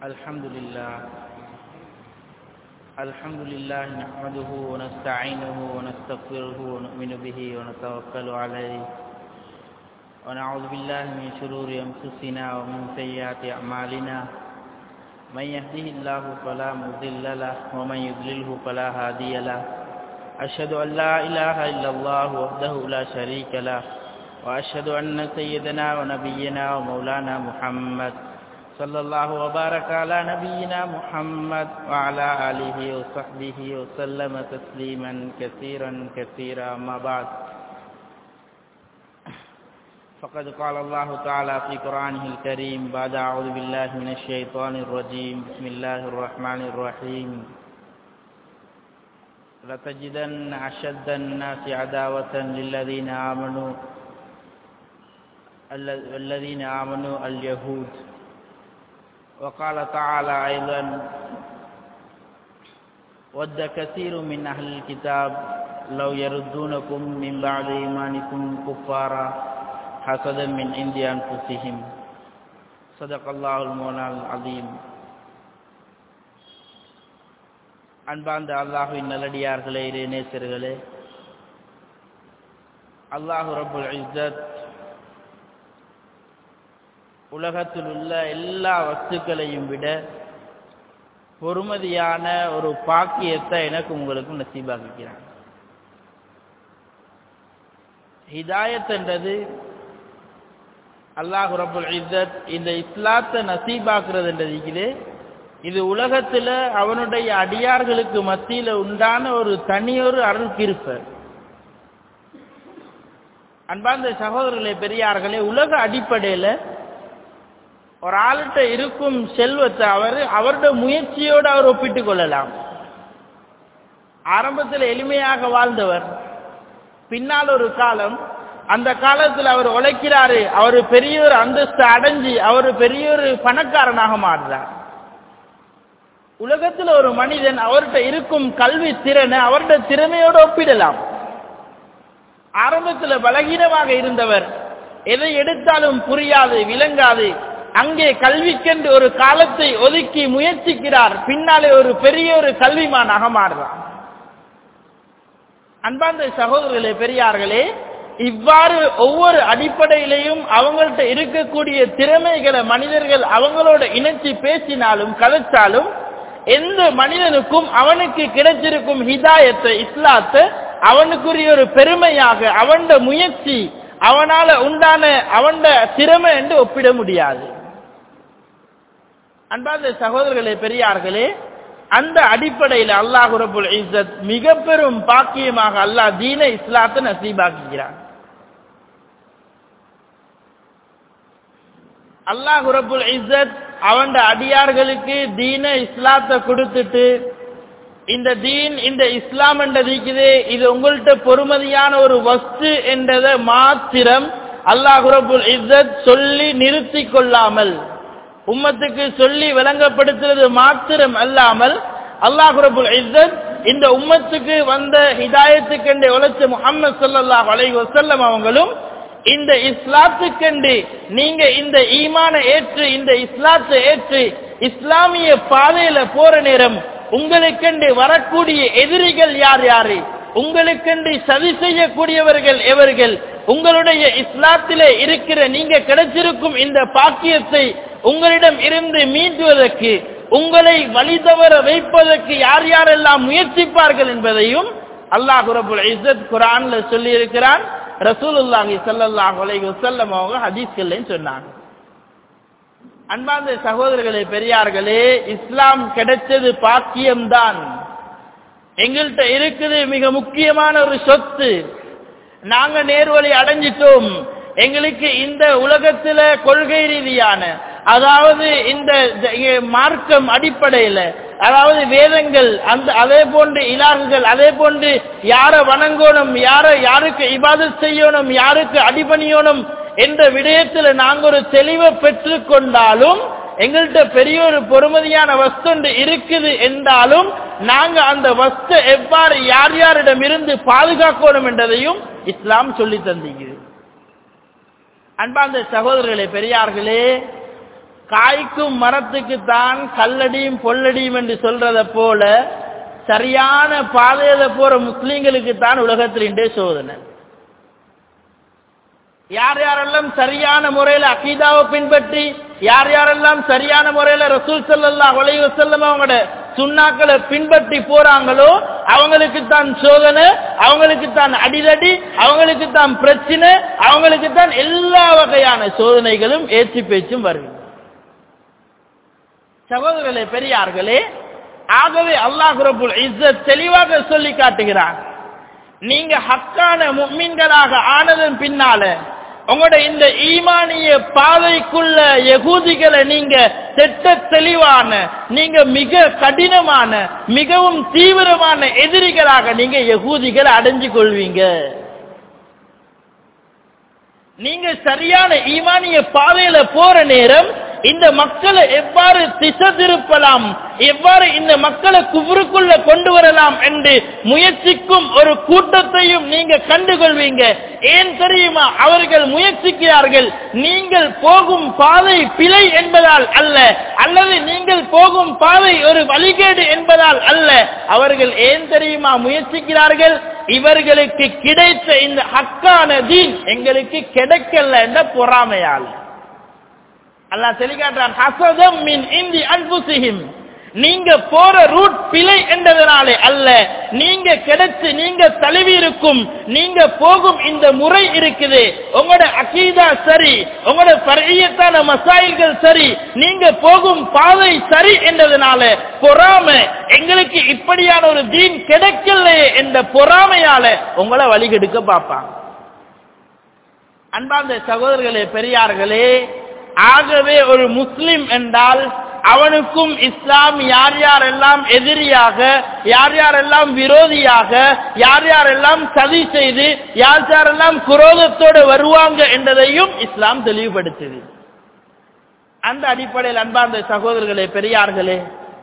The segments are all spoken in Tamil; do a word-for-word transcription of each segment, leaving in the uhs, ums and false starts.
الحمد لله الحمد لله نحمده ونستعينه ونستغفره ونؤمن به ونتوكل عليه ونعوذ بالله من شرور أنفسنا ومن سيئات أعمالنا من يهده الله فلا مضل له ومن يضلله فلا هادي له أشهد أن لا إله إلا الله وحده لا شريك له وأشهد أن سيدنا ونبينا ومولانا محمد صلى الله وبارك على نبينا محمد وعلى آله وصحبه وسلم تسليما كثيرا كثيرا أما بعد فقد قال الله تعالى في قرآنه الكريم بعد أعوذ بالله من الشيطان الرجيم بسم الله الرحمن الرحيم لتجدن أشد الناس عداوة للذين آمنوا الذين آمنوا اليهود وقال تعالى أيضا ود كثير من أهل الكتاب لو يردونكم من بعد إيمانكم كفارا حسدا من عند أنفسهم صدق الله المولانا العظيم. அன்பார்ந்த அல்லாஹ்வின் நல்லடியார்களே, இறைநேசர்களே, அல்லாஹ் ரப்புல் இஸ்ஸத் உலகத்தில் உள்ள எல்லா வஸ்துக்களையும் விட பொறுமதியான ஒரு பாக்கியத்தை எனக்கு உங்களுக்கு நசீபாக்குகிறான். ஹிதாயத் என்றது அல்லாஹ் ரப்புல் இஸ்ஸத் இந்த இஸ்லாத்தை நசீபாக்குறது என்றது இது உலகத்தில் அவனுடைய அடியார்களுக்கு மத்தியில் உண்டான ஒரு தனியொரு அருள் கிருபை. அன்பார்ந்த சகோதரர்களே, பெரியார்களே, உலக அடிப்படையில் ஒரு ஆள்கிட்ட இருக்கும் செல்வத்தை அவர் அவருடைய முயற்சியோடு அவர் ஒப்பிட்டுக் கொள்ளலாம். ஆரம்பத்தில் எளிமையாக வாழ்ந்தவர், பின்னால் ஒரு காலம், அந்த காலத்தில் அவர் உழைக்கிறாரு, அவர் பெரிய ஒரு அந்தஸ்து அடைஞ்சு அவர் பெரிய ஒரு பணக்காரனாக மாறுறார். உலகத்தில் ஒரு மனிதன் அவர்கிட்ட இருக்கும் கல்வி திறனை அவருடைய திறமையோடு ஒப்பிடலாம். ஆரம்பத்தில் பலகீனமாக இருந்தவர், எதை எடுத்தாலும் புரியாது, விளங்காது, அங்கே கல்விக்கென்று ஒரு காலத்தை ஒதுக்கி முயற்சிக்கிறார், பின்னாலே ஒரு பெரிய ஒரு கல்விமானாக மாறுறார். அன்பார்ந்த சகோதரர்களே, பெரியார்களே, இவ்வாறு ஒவ்வொரு அடிப்படையிலையும் அவங்கள்ட்ட இருக்கக்கூடிய திறமைகளை மனிதர்கள் அவங்களோட இணைச்சி பேசினாலும் கலைச்சாலும் எந்த மனிதனுக்கும் அவனுக்கு கிடைச்சிருக்கும் ஹிதாயத்தை, இஸ்லாத்தை அவனுக்குரிய ஒரு பெருமையாக அவன் முயற்சி, அவனால உண்டான அவன் திறமை என்று ஒப்பிட முடியாது. அன்பார்ந்த சகோதரர்களே, பெரியார்களே, அந்த அடிப்படையில் அல்லாஹ் ரப்புல் இஸ்ஸத் மிக பெரும் பாக்கியமாக அல்லாஹ் தீன இஸ்லாத்தை நசீபாக்குகிறான். அல்லாஹ் ரப்புல் இஸ்ஸத் அவன் அடியார்களுக்கு தீன இஸ்லாத்தை கொடுத்துட்டு இந்த தீன் இந்த இஸ்லாம் என்றது இது உங்கள்கிட்ட பொறுமதியான ஒரு வஸ்து என்றதை மாத்திரம் அல்லாஹ் ரப்புல் இஸ்ஸத் சொல்லி நிறுத்தி கொள்ளாமல் உம்மத்துக்கு சொல்லி விளங்கப்படுத்துறது மாத்திரம் அல்லாமல் அல்லாஹ் ரப்புல் இஸ்ஸத் இந்த உம்மத்துக்கு வந்த ஹிதாயத்துக்கென்று உழைச்ச முஹம்மது ஸல்லல்லாஹு அலைஹி வஸல்லம் அவங்களும் இந்த இஸ்லாத்துக்கென்று நீங்க இந்த ஈமானை ஏற்று இந்த இஸ்லாத்தை ஏற்று இஸ்லாமிய பாதையில போற நேரம் உங்களுக்கென்று வரக்கூடிய எதிரிகள் யார் யாரு, உங்களுக்கென்று சதி செய்யக்கூடியவர்கள் எவர்கள், உங்களுடைய இஸ்லாத்திலே இருக்கிற நீங்க கிடைச்சிருக்கும் இந்த பாக்கியத்தை உங்களிடம் இருந்து மீட்டுவதற்கு உங்களை வழிதவற வைப்பதற்கு யார் யாரெல்லாம் முயற்சிப்பார்கள் என்பதையும் அல்லாஹ் ரப்புல் இஸ்ஸத் குர்ஆன்ல சொல்லி இருக்கிறான். ரசூலுல்லாஹி ஸல்லல்லாஹு அலைஹி வஸல்லம் அவங்க ஹதீஸ்கள்ல சொன்னாங்க. அன்பார்ந்த சகோதரர்களே, பெரியார்களே, இஸ்லாம் கிடைச்சது பாக்கியம்தான். எங்கள்கிட்ட இருக்குது மிக முக்கியமான ஒரு சொத்து. நாங்க நேர்வழி அடைஞ்சிட்டோம். எங்களுக்கு இந்த உலகத்துல கொள்கை ரீதியான, அதாவது இந்த மார்க்கம் அடிப்படையில, அதாவது வேதங்கள், அந்த அதே போன்று இலாகுகள், அதே போன்று யார வணங்கணும், யார யாருக்கு இபாதத் செய்யணும், யாருக்கு அடிபணியணும் என்ற விடயத்தில் நாங்க ஒரு தெளிவை பெற்று கொண்டாலும் எங்கள்கிட்ட பெரிய ஒரு பொறுமதியான வஸ்து இருக்குது என்றாலும் நாங்க அந்த வஸ்து எவ்வாறு யார் யாரிடம் இருந்து பாதுகாக்கணும் என்றதையும் இஸ்லாம் சொல்லி தந்தீங்க. அன்பார்ந்த சகோதரர்களே, பெரியார்களே, காய்க்கும் மரத்துக்கு தான் கல்லடியும் பொல்லடியும் என்று சொல்றத போல சரியான பாதையில போற முஸ்லிம்களுக்கு தான் உலகத்தில் இன்றே சோதனை. யார் யாரெல்லாம் சரியான முறையில அகீதாவை பின்பற்றி யார் யாரெல்லாம் சரியான முறையில ரசூல் ஸல்லல்லாஹு அலைஹி வஸல்லம் அவங்களோட சுன்னாக்களை பின்பற்றி போறாங்களோ அவங்களுக்கு தான் சோதனை, அவங்களுக்கு தான் அடிதடி, அவங்களுக்கு தான் பிரச்சனை, அவங்களுக்கு தான் எல்லா வகையான சோதனைகளும் ஏற்றி பேச்சும் வருகிறது. சகோதரர்களே, பெரியார்களே, ஆகவே அல்லாஹ் ரப்புல் இஸ்ஸத் தெளிவாக சொல்லி காட்டுகிறான், நீங்க ஹக்கான முஃமின்களாக ஆனதன் பின்னால உங்களோட இந்த ஈமானிய பாதைக்குள்ள யகூதிகளை நீங்க திட்ட தெளிவான, நீங்க மிக கடினமான, மிகவும் தீவிரமான எதிரிகளாக நீங்க யகூதிகளை அடைஞ்சு கொள்வீங்க. நீங்க சரியான ஈமானிய பாதையில போற நேரம் இந்த மக்களை எவ்வாறு திசை திருப்பலாம், எவ்வாறு இந்த மக்களை குஃப்ருக்குள்ள கொண்டு வரலாம் என்று முயற்சிக்கும் ஒரு கூட்டத்தையும் நீங்க கண்டுகொள்வீங்க. ஏன் தெரியுமா? அவர்கள் முயற்சிக்கிறார்கள் நீங்கள் போகும் பாதை பிழை என்பதால் அல்ல, அல்லது நீங்கள் போகும் பாதை ஒரு வழிகேடு என்பதால் அல்ல. அவர்கள் ஏன் தெரியுமா முயற்சிக்கிறார்கள்? இவர்களுக்கு கிடைத்த இந்த ஹக்கான தீன் எங்களுக்கு கிடைக்கல என்ற பொறாமையால். அல்லாஹ் தெளிவாகிறான், ஹஸதம் மின் இந்தி அன்ஃபுஸிஹிம், நீங்க போற ரூட் பிழை என்றதனாலே அல்ல, நீங்க கிடைச்சு நீங்க தழுவி இருக்கும் நீங்க போகும் இந்த முறை இருக்குது, உங்களோட அகீதா சரி, உங்களோட ஃபர்இய்யத்தான மசாயில்கள் சரி, நீங்க போகும் பாதை சரி என்றதனால பொறாமை, எங்களுக்கு இப்படியான ஒரு தீன் கிடைக்கலையே என்ற பொறாமையால உங்களை வழிகெடுக்க பார்ப்பாங்க. அன்பார்ந்த சகோதரர்களே, பெரியார்களே, ஆகவே ஒரு முஸ்லிம் என்றால் அவனுக்கும் இஸ்லாம் யார் யாரெல்லாம் எதிரியாக, யார் யாரெல்லாம் விரோதியாக, யார் யாரெல்லாம் சதி செய்து யார் யாரெல்லாம் குரோதத்தோடு வருவாங்க என்பதையும் இஸ்லாம் தெளிவுபடுத்துது. அந்த அடிப்படையில் அன்பார்ந்த சகோதரர்களே, பெரியார்களே,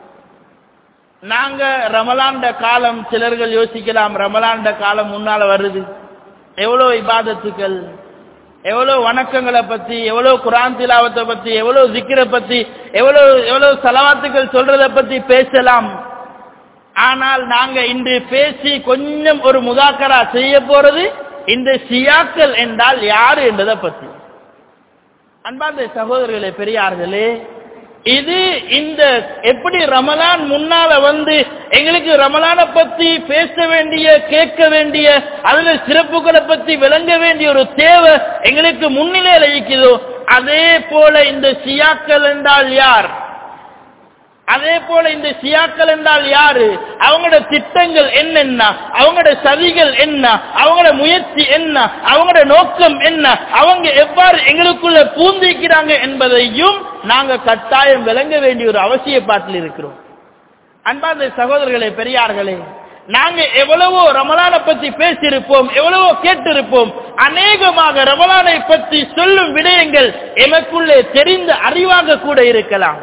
நாங்க ரமலான்ட காலம், சிலர்கள் யோசிக்கலாம் ரமலான்ட காலம் முன்னால வருது, எவ்வளவு இபாதத்துக்கள், எவ்வளவு வணக்கங்களை பத்தி, எவ்வளவு குர்ஆன் திலாவத்தை பத்தி, எவ்வளவு ஜிக்ரை பத்தி, எவ்வளவு எவ்வளவு ஸலவாத்துக்கள் சொல்றதை பத்தி பேசலாம். ஆனால் நாங்க இன்று பேசி கொஞ்சம் ஒரு முதாக்கரா செய்ய போறது இந்த ஷியாக்கள் என்றால் யாரு என்பதை பத்தி. அன்பார்ந்த சகோதரர்களே, பெரியார்களே, இது இந்த எப்படி ரமலான் முன்னால வந்து எங்களுக்கு ரமலானை பத்தி பேச வேண்டிய, கேட்க வேண்டிய, அதுல சிறப்புகளை பத்தி விளங்க வேண்டிய ஒரு தேவை எங்களுக்கு முன்னிலையில இருக்குதோ, அதே போல இந்த ஷியாக்கள் என்றால் யார், அதே போல இந்த ஷியாக்கள் என்றால் யாரு, அவங்களோட திட்டங்கள் என்னென்ன, அவங்களோட சதிகள் என்ன, அவங்களோட முயற்சி என்ன, அவங்களோட நோக்கம் என்ன, அவங்க எவ்வாறு எங்களுக்குள்ள பூந்திக்கிறாங்க என்பதையும் நாங்க கட்டாயம் விளங்க வேண்டிய ஒரு அவசியப்பாட்டில் இருக்கிறோம். அன்பார்ந்த சகோதரர்களே, பெரியார்களே, நாங்க எவ்வளவோ ரமலானை பத்தி பேசியிருப்போம், எவ்வளவோ கேட்டிருப்போம். அநேகமாக ரமலானை பற்றி சொல்லும் விடயங்கள் எமக்குள்ளே தெரிந்த அறிவாக கூட இருக்கலாம்.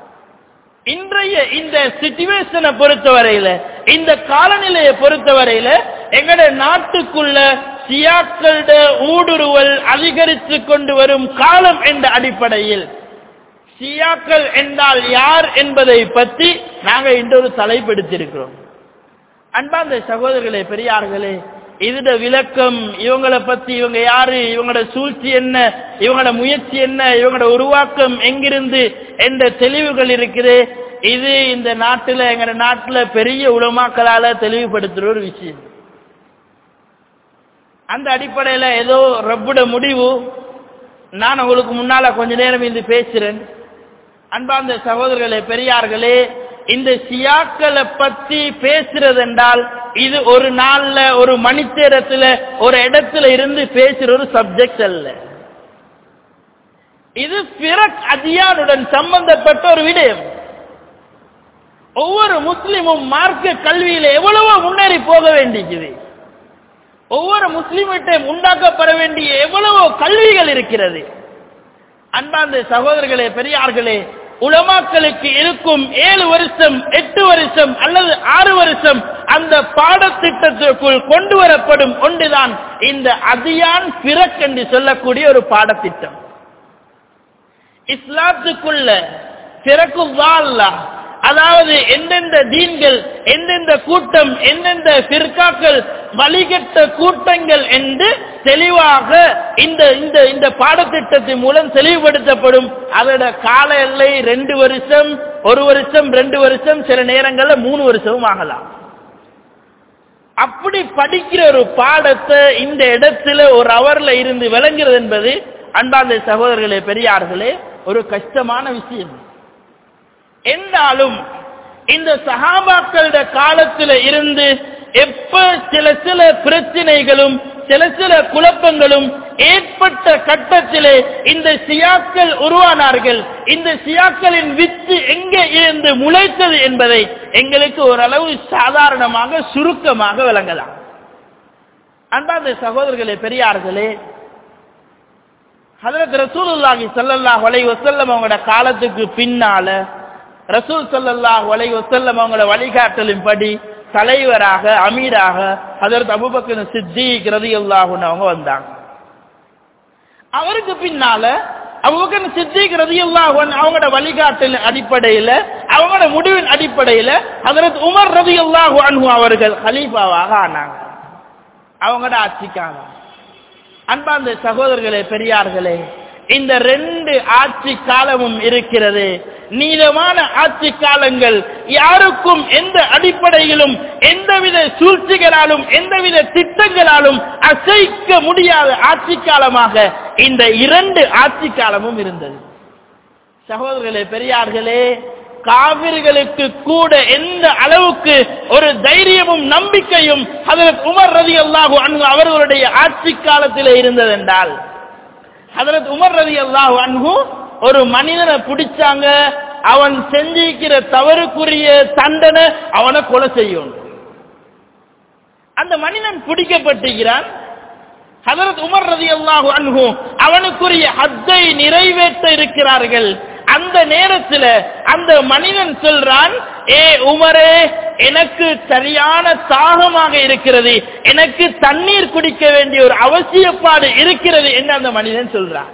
இன்றைய இந்த சிச்சுவேஷனை பொறுத்தவரையில, இந்த காலநிலையை பொறுத்தவரையில எங்கட நாட்டுக்குள்ள ஷியாக்களோட ஊடுருவல் அதிகரித்து கொண்டு வரும் காலம் என்ற அடிப்படையில் ஷியாக்கள் என்றால் யார் என்பதை பற்றி நாங்க இன்றொரு தலைப்படுத்தியிருக்கிறோம். அன்பார்ந்த சகோதரர்களே, பெரியார்களே, இதோட விளக்கம், இவங்களை பத்தி, இவங்க யாரு, இவங்களோட சூழ்ச்சி என்ன, இவங்களோட முயற்சி என்ன, இவங்களோட உருவாக்கம் எங்கிருந்து என்ற தெளிவுகள் இருக்குது. இது இந்த நாட்டுல, எங்க நாட்டுல பெரிய உலமாக்களால தெளிவுபடுத்துற ஒரு விஷயம். அந்த அடிப்படையில ஏதோ ரப்புட முடிவு, நான் உங்களுக்கு முன்னால கொஞ்ச நேரம் இது பேசுறேன். அன்பார்ந்த சகோதரர்களே, பெரியார்களே, இந்த ஷியாக்களை பத்தி பேசுறது என்றால் இது ஒரு நாள்ல, ஒரு மணித்தேரத்துல, ஒரு இடத்துல இருந்து பேசுற ஒரு சப்ஜெக்ட் அல்ல. இது ஃபிரக் அதியானுடன் சம்பந்தப்பட்ட ஒரு விடயம். ஒவ்வொரு முஸ்லிமும் மார்க்க கல்வியில எவ்வளவோ முன்னேறி போக வேண்டியது. ஒவ்வொரு முஸ்லிமிட்டையும் உண்டாக்கப்பட வேண்டிய எவ்வளவோ கல்விகள் இருக்கிறது. அன்பார்ந்த சகோதரர்களே, பெரியார்களே, உலமாக்களுக்கு இருக்கும் ஏழு வருஷம், எட்டு வருஷம் அல்லது ஆறு வருஷம் அந்த பாடத்திட்டத்திற்குள் கொண்டு வரப்படும் ஒன்றுதான் இந்த அதியான் பிறக் என்று சொல்லக்கூடிய ஒரு பாடத்திட்டம். இஸ்லாத்துக்குள்ள பிறக்குவால்லா, அதாவது எந்தெந்த தீன்கள், எந்தெந்த கூட்டம், எந்தெந்த பிற்காக்கள் வழிகட்ட கூட்டங்கள் என்று தெளிவாக இந்த இந்த இந்த பாடத்திட்டத்தின் மூலம் தெளிவுபடுத்தப்படும். அதோட கால எல்லை ரெண்டு வருஷம், ஒரு வருஷம், ரெண்டு வருஷம், சில நேரங்கள்ல மூணு வருஷமும் ஆகலாம். அப்படி படிக்கிற ஒரு பாடத்தை இந்த இடத்துல ஒரு அவர்ல இருந்து விளங்குறது என்பது அன்பார்ந்த சகோதரர்களே, பெரியார்களே, ஒரு கஷ்டமான விஷயம். என்றாலும் இந்த சஹாபாக்களோட காலத்தில் இருந்து எப்ப சில சில பிரச்சனைகளும் சில சில குழப்பங்களும் ஏற்பட்ட கட்டத்திலே இந்த ஷியாக்கள் உருவானார்கள். இந்த ஷியாக்களின் வித்து எங்கே இருந்து முளைத்தது என்பதை எங்களுக்கு ஓரளவு சாதாரணமாக சுருக்கமாக விளங்கலாம். அன்பார்ந்த சகோதரர்களே, பெரியார்களே, ஹஜ்ரத் ரசூலுல்லாஹி ஸல்லல்லாஹு அலைஹி வஸல்லம் அவங்களோட காலத்துக்கு பின்னால ரசூல் ஸல்லல்லாஹு அலைஹி வஸல்லம் அவங்களோட வழிகாட்டலின்படி தலைவராக, அமீராக ஹஜ்ரத் அபூபக்கர் சித்திக் ரலியல்லாஹு அன்ஹு அவங்க வந்தாங்க. அவருக்கு பின்னால அபூபக்கர் சித்திக் ரலியல்லாஹு அன்ஹு அவங்களோட வழிகாட்டல் அடிப்படையில், அவங்களோட முடிவின் அடிப்படையில் ஹஜ்ரத் உமர் ரலியல்லாஹு அன்ஹு அவர்கள் கலீஃபாவாக ஆனாங்க. அவங்களோட ஆட்சிக்காக. அன்பார்ந்த சகோதரர்களே, பெரியார்களே, இந்த ரெண்டு ஆட்சி காலமும் இருக்கிறது. நீளமான ஆட்சி காலங்கள், யாருக்கும் எந்த அடிப்படையிலும் எந்தவித சூழ்ச்சிகளாலும் எந்தவித திட்டங்களாலும் அசைக்க முடியாத ஆட்சி காலமாக இந்த இரண்டு ஆட்சி காலமும் இருந்தது. சகோதரர்களே, பெரியார்களே, காவிர்களுக்கு கூட எந்த அளவுக்கு ஒரு தைரியமும் நம்பிக்கையும் ஹஜ்ரத் உமர் ரலியல்லாஹு அன்ஹு அவர்களுடைய ஆட்சி காலத்திலே இருந்ததென்றால், ஹஜ்ரத் உமர் ரலியல்லாஹு அன்ஹு ஒரு மனிதனை பிடிச்சாங்க, அவன் செஞ்சிருக்கிற தவறுக்குரிய தண்டனை அவனை கொலை செய்யணும். அந்த மனிதன் பிடிக்கப்பட்டிருக்கிறான். ஹஜ்ரத் உமர் ரலியல்லாஹு அன்ஹு அவனுக்குரிய ஹத்தை நிறைவேற்ற இருக்கிறார்கள். அந்த நேரத்தில் அந்த மனிதன் சொல்றான், ஏ உமரே, எனக்கு சரியான தாகமாக இருக்கிறது, எனக்கு தண்ணீர் குடிக்க வேண்டிய ஒரு அவசியப்பாடு இருக்கிறது என்று அந்த மனிதன் சொல்றான்.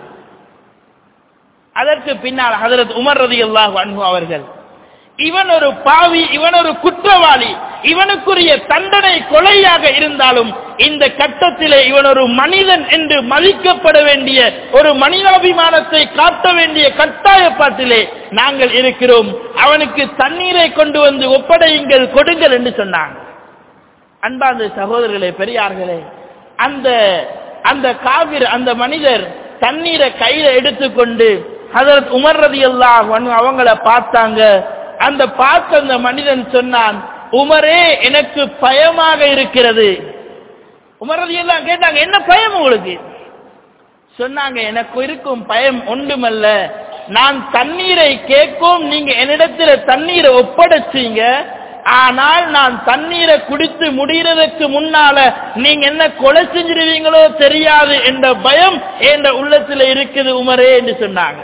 அதற்கு பின்னால் ஹஜ்ரத் உமர் ரலியல்லாஹு அன்ஹு அவர்கள், இவன் ஒரு பாவி, இவன் ஒரு குற்றவாளி, இவனுக்குரிய தண்டனை கொலையாக இருந்தாலும் இந்த கட்டத்திலே இவன் ஒரு மனிதன் என்று மதிக்கப்பட வேண்டிய, ஒரு மனிதாபிமானத்தை காட்ட வேண்டிய கட்டாயப்பாட்டிலே நாங்கள் இருக்கிறோம், அவனுக்கு தண்ணீரை கொண்டு வந்து ஒப்படையுங்கள், கொடுங்கள் என்று சொன்னாங்க. அன்பார்ந்த சகோதரர்களே, பெரியார்களே, அந்த அந்த காவிர், அந்த மனிதர் தண்ணீரை கையில எடுத்துக்கொண்டு ஹஜ்ரத் உமர் ரலியல்லாஹு அன்ஹு அவங்கள பார்த்தாங்க. அந்த பார்த்த அந்த மனிதன் சொன்னான், உமரே, எனக்கு பயமாக இருக்கிறது. உமர் ரலியல்லாஹு கேட்டாங்க, என்ன பயம் உங்களுக்கு? சொன்னாங்க, எனக்கு இருக்கும் பயம் ஒன்றுமல்ல, நான் தண்ணீரை கேட்கும், நீங்க என்னிடத்தில் தண்ணீரை ஒப்படைச்சீங்க, ஆனால் நான் தண்ணீரை குடித்து முடிகிறதுக்கு முன்னால நீங்க என்ன கொலை செஞ்சிருவீங்களோ தெரியாது என்ற பயம் என்ற உள்ளத்தில் இருக்குது உமரே என்று சொன்னாங்க.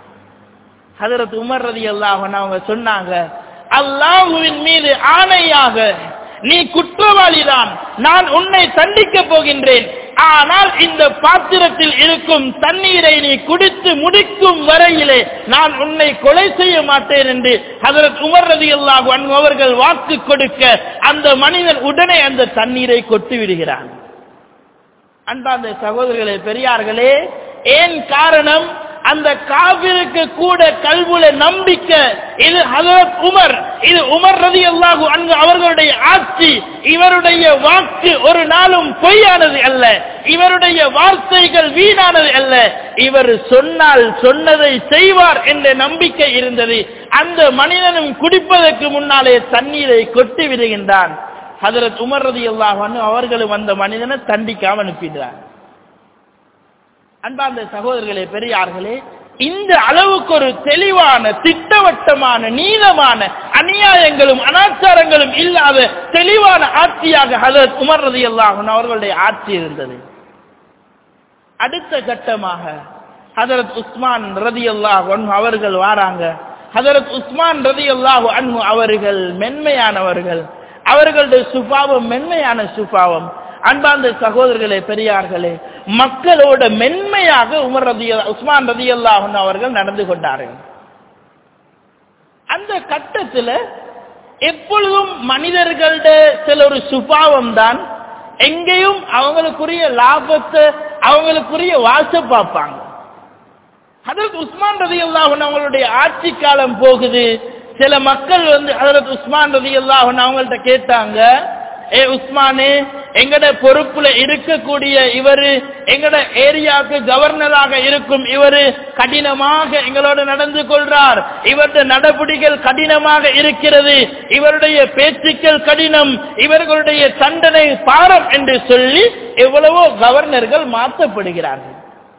ஹஜ்ரத் உமர் ரலியல்லாஹு அன்ஹு அவங்க சொன்னாங்க, அல்லாஹ்வின் மீது ஆணையாக நீ குற்றவாளிதான், நான் உன்னை தண்டிக்க போகின்றேன், ஆனால் இந்த பாத்திரத்தில் இருக்கும் தண்ணீரை நீ குடித்து முடிக்கும் வரையிலே நான் உன்னை கொலை செய்ய மாட்டேன் என்று ஹஜ்ரத் உமர் ரலியல்லாஹு அன்ஹு அவர்கள் வாக்கு கொடுக்க அந்த மனிதன் உடனே அந்த தண்ணீரை கொட்டி விடுகிறான். அன்பார்ந்த சகோதரர்களே, பெரியார்களே, ஏன் காரணம்? அந்த காவிருக்கு கூட கல்வில நம்பிக்கை. இது ஹஜ்ரத் உமர், இது உமர் ரலியல்லாஹு அன்ஹு அவர்களுடைய ஆட்சி. இவருடைய வாக்கு ஒரு நாளும் பொய்யானது அல்ல, இவருடைய வார்த்தைகள் வீணானது அல்ல, இவர் சொன்னால் சொன்னதை செய்வார் என்ற நம்பிக்கை இருந்தது. அந்த மனிதனும் குடிப்பதற்கு முன்னாலே தண்ணீரை கொட்டி விடுகின்றான். ஹஜ்ரத் உமர் ரலியல்லாஹு அன்ஹு அவர்களும் அந்த மனிதனை தண்டிக்காம அனுப்பினார். அன்பார்ந்த சகோதரர்களே, பெரியார்களே, இந்த அளவுக்கு ஒரு தெளிவான, திட்டவட்டமான, நீளமான, அநியாயங்களும் அனாச்சாரங்களும் இல்லாத தெளிவான ஆட்சியாக ஹஜ்ரத் உமர் ரலியல்லாஹு அன்ஹு அவர்களுடைய ஆட்சி இருந்தது. அடுத்த கட்டமாக ஹஜ்ரத் உஸ்மான் ரலியல்லாஹு அன்ஹு அவர்கள் வாராங்க. ஹஜ்ரத் உஸ்மான் ரலியல்லாஹு அன்ஹு அவர்கள் மென்மையானவர்கள், அவர்களுடைய சுபாவம் மென்மையான சுபாவம். அன்பார்ந்த சகோதரர்களே, பெரியார்களே, மக்களோட மென்மையாக உமர் ரதி உஸ்மான் ரலியல்லாஹு அன்ஹு அவர்கள் நடந்து கொண்டார்கள். அந்த கட்டத்தில் எப்பொழுதும் மனிதர்களோட சில ஒரு சுபாவம் தான், எங்கேயும் அவங்களுக்குரிய லாபத்தை அவங்களுக்குரிய வாச பார்ப்பாங்க. ஹஜ்ரத் உஸ்மான் ரலியல்லாஹு அன்ஹு அவங்களுடைய ஆட்சி காலம் போகுது. சில மக்கள் வந்து ஹஜ்ரத் உஸ்மான் ரலியல்லாஹு அன்ஹு அவங்கள்ட்ட கேட்டாங்க, ஏ உஸ்மானே, எங்கட பொறுப்புல இருக்கக்கூடிய இவரு, எங்கட ஏரியாவுக்கு கவர்னராக இருக்கும் இவரு கடினமாக எங்களோடு நடந்து கொள்றார், இவருடைய நடவடிக்கைகள் கடினமாக இருக்கிறது, இவருடைய பேச்சுக்கள் கடினம், இவர்களுடைய தண்டனை பாரம் என்று சொல்லி எவ்வளவோ கவர்னர்கள் மாற்றப்படுகிறார்கள்.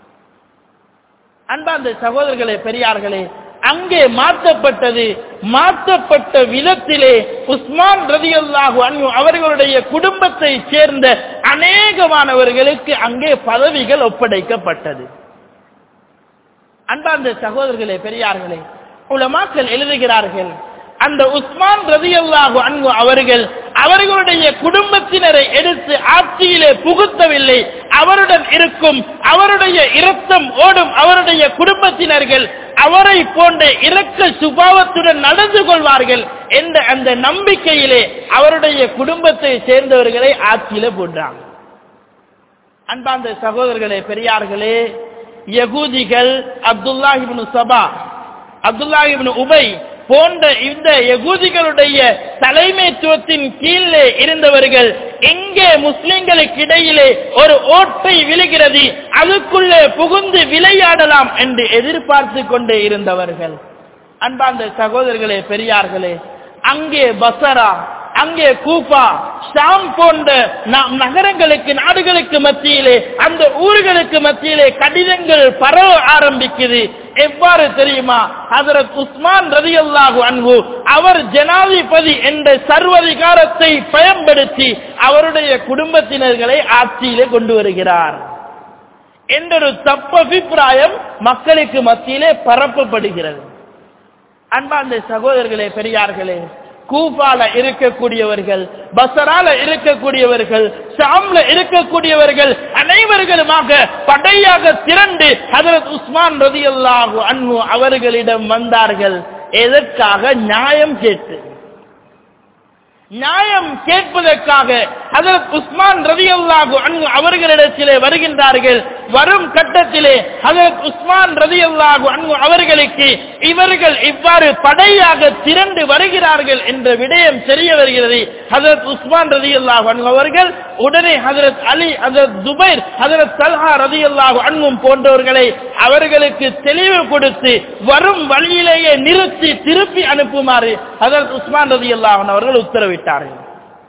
அன்பார்ந்த சகோதரர்களே, பெரியார்களே, அங்கே மாற்றப்பட்டது, மாற்றப்பட்ட விதத்திலே உஸ்மான் ரலியல்லாஹு அன்ஹு அவர்களுடைய குடும்பத்தை சேர்ந்த அநேகமானவர்களுக்கு அங்கே பதவிகள் ஒப்படைக்கப்பட்டது. அன்பார்ந்த சகோதரர்களே, பெரியார்களே, உலமாக்கள் எழுதுகிறார்கள், அந்த உஸ்மான் ரலியல்லாஹு அன்ஹு அவர்கள் அவர்களுடைய குடும்பத்தினரை எடுத்து ஆட்சியிலே புகுத்தவில்லை. அவருடன் இருக்கும் அவருடைய இரத்தம் ஓடும் அவருடைய குடும்பத்தினர்கள் அவரை போன்ற இரக்க சுபாவத்துடன் நடந்து கொள்வார்கள் என்ற அந்த நம்பிக்கையிலே அவருடைய குடும்பத்தை சேர்ந்தவர்களை ஆட்சியிலே போன்றாங்க. அன்பார்ந்த சகோதரர்களே, பெரியார்களே, யகூதிகள் அப்துல்லாஹ் இப்னு சபா, அப்துல்லாஹ் இப்னு உபை போன்ற இந்த யகூதிகளுடைய தலைமைத்துவத்தின் கீழே இருந்தவர்கள் எங்கே முஸ்லிம்களுக்கு இடையிலே ஒரு ஓட்டை விழுகிறது அதுக்குள்ளே புகுந்து விளையாடலாம் என்று எதிர்பார்த்து கொண்டே இருந்தவர்கள். அன்பார்ந்த சகோதரர்களே, பெரியார்களே, அங்கே பசரா, அங்கே கூஃபா, ஷாம் போன்ற நகரங்களுக்கு நாடுகளுக்கு மத்தியிலே அந்த ஊர்களுக்கு மத்தியிலே கடிதங்கள் பரவ ஆரம்பிக்குது. எவ்வாறு தெரியுமா? ஹஜ்ரத் உஸ்மான் ரலியல்லாஹு அன்ஹு அவர் ஜனாதிபதி என்ற சர்வதிகாரத்தை பயன்படுத்தி அவருடைய குடும்பத்தினர்களை ஆட்சியிலே கொண்டு வருகிறார் என்றொரு தப்பு அபிப்பிராயம் மக்களுக்கு மத்தியிலே பரப்பப்படுகிறது. அன்பார்ந்த சகோதரர்களே, பெரியார்களே, கூஃபால இருக்கக்கூடியவர்கள், பசரால இருக்கக்கூடியவர்கள், ஷாம்ல இருக்கக்கூடியவர்கள் அனைவர்களுமாக படையாக திரண்டு ஹஜ்ரத் உஸ்மான் ரலியல்லாஹு அன்ஹு அவர்களிடம் வந்தார்கள். எதற்காக? நியாயம் கேட்டு. நியாயம் கேட்பதற்காக ஹஜ்ரத் உஸ்மான் ரலியல்லாஹு அன்ஹு அவர்களிடத்திலே வருகின்றார்கள். வரும் கட்டத்திலே ஹஜ்ரத் உஸ்மான் ரலியல்லாஹு அன்ஹு அவர்களுக்கு இவர்கள் இவ்வாறு படையாக திரண்டு வருகிறார்கள் என்ற விடயம் தெரிய வருகிறது. ஹஜ்ரத் உஸ்மான் ரலியல்லாஹு அன்ஹு அவர்கள் உடனே ஹஜ்ரத் அலி, ஹஜ்ரத் ஜுபைர், ஹஜ்ரத் தல்ஹா ரலியல்லாஹு அன்ஹு போன்றவர்களை அவர்களுக்கு தெளிவு கொடுத்து வரும் வழியிலேயே நிறுத்தி திருப்பி அனுப்புமாறு ஹஜ்ரத் உஸ்மான் ரலியல்லாஹு அன்ஹு அவர்கள் உத்தரவிட்டார்கள்.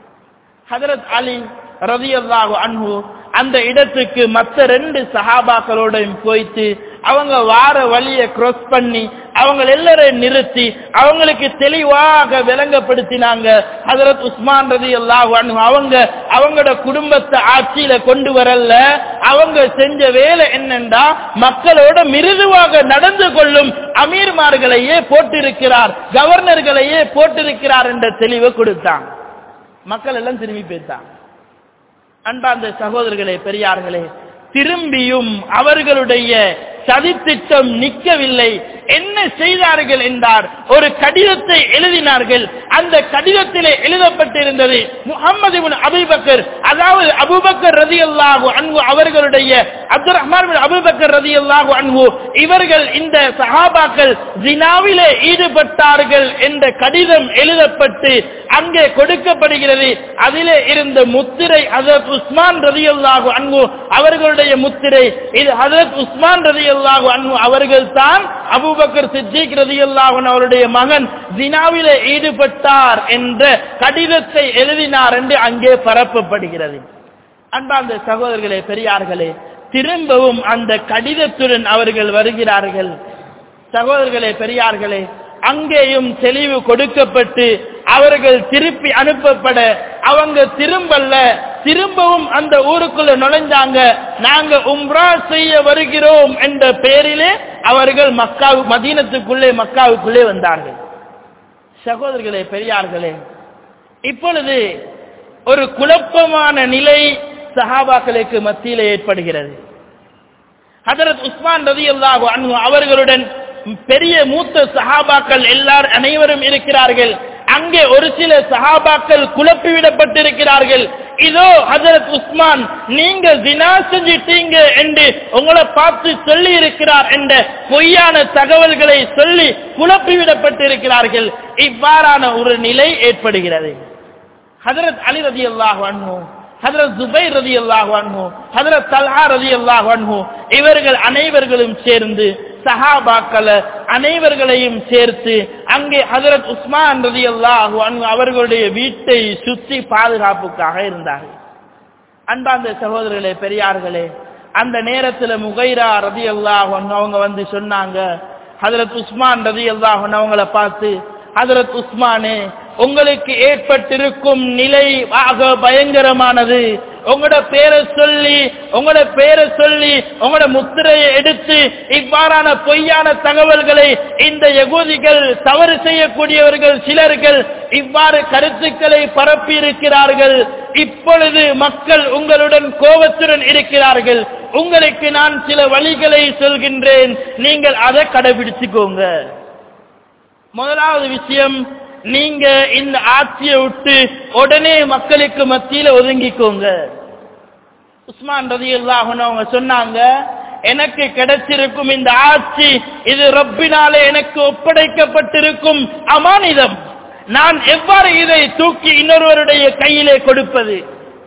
ஹஜ்ரத் அலி ரலியல்லாஹு அன்ஹு அந்த இடத்துக்கு மற்ற ரெண்டு சஹாபாக்களோடையும் போயிட்டு அவங்க வார வழியை கிராஸ் பண்ணி அவங்க எல்லாரையும் நிறுத்தி அவங்களுக்கு தெளிவாக விளங்கப்படுத்தினாங்க. ஹஜ்ரத் உஸ்மான் ரலியல்லாஹு அன்ஹு அவங்க அவங்களோட குடும்பத்தை ஆட்சியில கொண்டு வரல, அவங்க செஞ்ச வேலை என்னண்டா மக்களோட மிருதுவாக நடந்து கொள்ளும் அமீர்மார்களையே போட்டிருக்கிறார், கவர்னர்களையே போட்டிருக்கிறார் என்ற தெளிவை கொடுத்தாங்க. மக்கள் எல்லாம் திரும்பி போயிட்டாங்க. அன்பார்ந்த சகோதரர்களே, பெரியார்களே, திரும்பியும் அவர்களுடைய சதித்திட்டம் நிற்கவில்லை. என்ன செய்தார்கள் என்றார், ஒரு கடிதத்தை எழுதினார்கள். அந்த கடிதத்திலே எழுதப்பட்டிருந்தது முஹம்மது இப்னு அபூபக்கர், அதாவது அபூபக்கர் ரலியல்லாஹு அன்ஹு அவர்களுடைய அப்துல் ரஹ்மான் இப்னு அபூபக்கர் ரலியல்லாஹு அன்ஹு இவர்கள் இந்த சஹாபாக்கள் ஜினாவிலே ஈடுபட்டார்கள் என்ற கடிதம் எழுதப்பட்டு அங்கே கொடுக்கப்படுகிறது. அதிலே இருந்த முத்திரை ஹஜ்ரத் உஸ்மான் ரலியல்லாஹு அன்ஹு அவர்களுடைய முத்திரை. இது ஹஜ்ரத் உஸ்மான் ரலியல்லாஹு அன்ஹு அவர்கள் தான் அபூபக்கர் சித்திக் ரலியல்லாஹு அன்ஹு அவருடைய மகன் ஜினாவிலே ஈடுபட்டார் என்ற கடிதத்தை எழுதினார் என்று அங்கே பரப்பப்படுகிறது. அன்பார்ந்த சகோதரர்களே, பெரியார்களே, திரும்பவும் அந்த கடிதத்துடன் அவர்கள் வருகிறார்கள். சகோதரர்களே, பெரியார்களே, அங்கேயும் தெளிவு கொடுக்கப்பட்டு அவர்கள் திருப்பி அனுப்பப்பட அவங்க திரும்பல்ல, திரும்பவும் அந்த ஊருக்குள்ள நுழைஞ்சாங்க. நாங்க உம்ரா செய்ய வருகிறோம் என்ற பெயரிலே அவர்கள் மக்கா மதீனத்துக்குள்ளே மக்காவுக்குள்ளே வந்தார்கள். சகோதரர்களே, பெரியார்களே, இப்பொழுது ஒரு குழப்பமான நிலை சஹாபாக்களுக்கு மத்தியிலே ஏற்படுகிறது. ஹஜரத் உஸ்மான் ரலியல்லாஹு அன்ஹு அவர்களுடன் பெரிய மூத்த சஹாபாக்கள் எல்லார் அனைவரும் இருக்கிறார்கள். அங்கே ஒரு சில சஹாபாக்கள் குழப்பிவிடப்பட்டிருக்கிறார்கள். இதோ ஹஜரத் உஸ்மான் நீங்க ஜினா செஞ்சிட்டீங்க என்று உங்களை பார்த்து சொல்லி இருக்கிறார் என்ற பொய்யான தகவல்களை சொல்லி குழப்பிவிடப்பட்டிருக்கிறார்கள். இவ்வாறான ஒரு நிலை ஏற்படுகிறது. ஹஜரத் அலி ரலியல்லாஹு அன்ஹு, ஹஜரத் ஜுபைர் ரலியல்லாஹு அன்ஹு, ஹஜரத் தல்ஹா ரலியல்லாஹு அன்ஹு இவர்கள் அனைவர்களும் சேர்ந்து சஹாபாக்கள் அனைவர்களையும் சேர்த்து அங்கே ஹஜரத் உஸ்மான் ரலியல்லாஹு அன்ஹு அவர்களுடைய வீட்டை சுற்றி பாதுகாப்புக்காக இருந்தார்கள். அன்பார்ந்த சகோதரர்களே, பெரியார்களே, அந்த நேரத்தில் முகைரா ரலியல்லாஹு அன்ஹு அவங்க வந்து சொன்னாங்க, ஹஜரத் உஸ்மான் ரலியல்லாஹு அன்ஹு அவங்கள பார்த்து, ஹஜரத் உஸ்மானே, உங்களுக்கு ஏற்பட்டிருக்கும் நிலை ஆக பயங்கரமானது. உங்களோட பேரை சொல்லி உங்களோட பேரை சொல்லி உங்களோட முத்திரையை எடுத்து இவ்வாறான பொய்யான தகவல்களை இந்த யகூதிகள், தவறு செய்யக்கூடியவர்கள் சிலர்கள் இவ்வாறு கருத்துக்களை பரப்பி இருக்கிறார்கள். இப்பொழுது மக்கள் உங்களுடன் கோபத்துடன் இருக்கிறார்கள். உங்களுக்கு நான் சில வழிகளை சொல்கின்றேன், நீங்கள் அதை கடைபிடிச்சுக்கோங்க. முதலாவது விஷயம், நீங்க இந்த ஆட்சியை விட்டு உடனே மக்களுக்கு மத்தியில ஒதுங்கிக்கோங்க. உஸ்மான் ரலியல்லாஹு அன்ஹு அவங்க சொன்னாங்க, எனக்கு கிடைச்சிருக்கும் இந்த ஆட்சி இது ரப்பினாலே எனக்கு ஒப்படைக்கப்பட்டிருக்கும் அமானிதம். நான் எவ்வாறு இதை தூக்கி இன்னொருவருடைய கையிலே கொடுப்பது?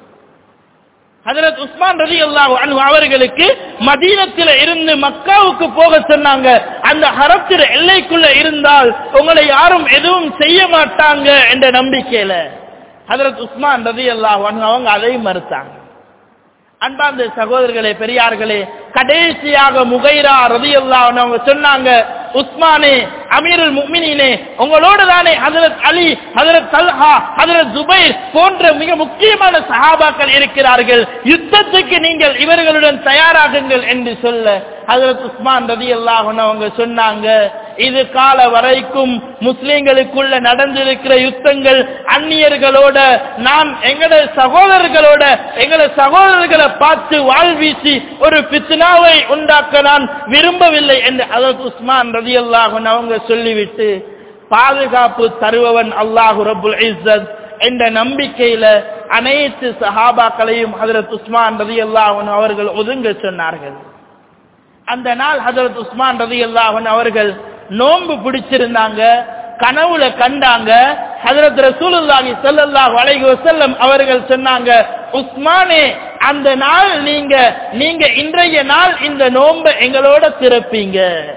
ஹஜரத் உஸ்மான் ரலியல்லாஹு அன்ஹு அவர்களுக்கு மதீனத்தில் இருந்து மக்காவுக்கு போக சொன்னாங்க. அந்த ஹரத்திர எல்லைக்குள்ள இருந்தால் உங்களை யாரும் எதுவும் செய்ய மாட்டாங்க என்ற நம்பிக்கையில ஹஜரத் உஸ்மான் ரலியல்லாஹு அன்ஹு அவங்க அதை மறுத்தாங்க. அன்பார்ந்த சகோதரர்களே, பெரியார்களே, கடைசியாக முகைரா ரலியல்லாஹு அன்ஹு அவங்க சொன்னாங்க, உஸ்மானே, அமீருல் முஃமினீனே, உங்களோடு தானே ஹஜரத் அலி, ஹஜரத் தல்ஹா, ஹஜரத் ஜுபைர் போன்ற மிக முக்கியமான சஹாபாக்கள் இருக்கிறார்கள். யுத்தத்துக்கு நீங்கள் இவர்களுடன் தயாராகுங்கள் என்று சொல்ல ஹஜரத் உஸ்மான் ரலியல்லாஹு அன்ஹு அவங்க சொன்னாங்க, இது கால வரைக்கும் முஸ்லிம்களுக்குள்ள நடந்திருக்கிற யுத்தங்கள் அந்நியர்களோட, நாம் எங்கட சகோதரர்களோட எங்கட சகோதரர்களை பார்த்து வாழ்வீசி ஒரு பித்னாவை உண்டாக்க நான் விரும்பவில்லை என்று ஹஜரத் உஸ்மான் ரலியல்லாஹு அன்ஹு அவங்க சொல்லிவிட்டு, பாதுகாப்பு தருபவன் அல்லாஹ் ரப்புல் இஸ்ஸத் என்ற நம்பிக்கையில அனைத்து சஹாபாக்களையும் ஹஜரத் உஸ்மான் ரலியல்லாஹு அன்ஹு அவர்கள் ஒதுங்க சொன்னார்கள். அந்த நாள் ஹஜரத் உஸ்மான் ரலியல்லாஹு அன்ஹு அவர்கள் நோன்பு பிடிச்சிருந்தாங்க. கனவுல கண்டாங்க, ஹஜரத் ரசூலுல்லாஹி ஸல்லல்லாஹு அலைஹி வஸல்லம் அவர்கள் சொன்னாங்க, உஸ்மானே, அந்த நாள் நீங்க நீங்க இன்றைய நாள் இந்த நோன்பை எங்களோட திறப்பீங்க.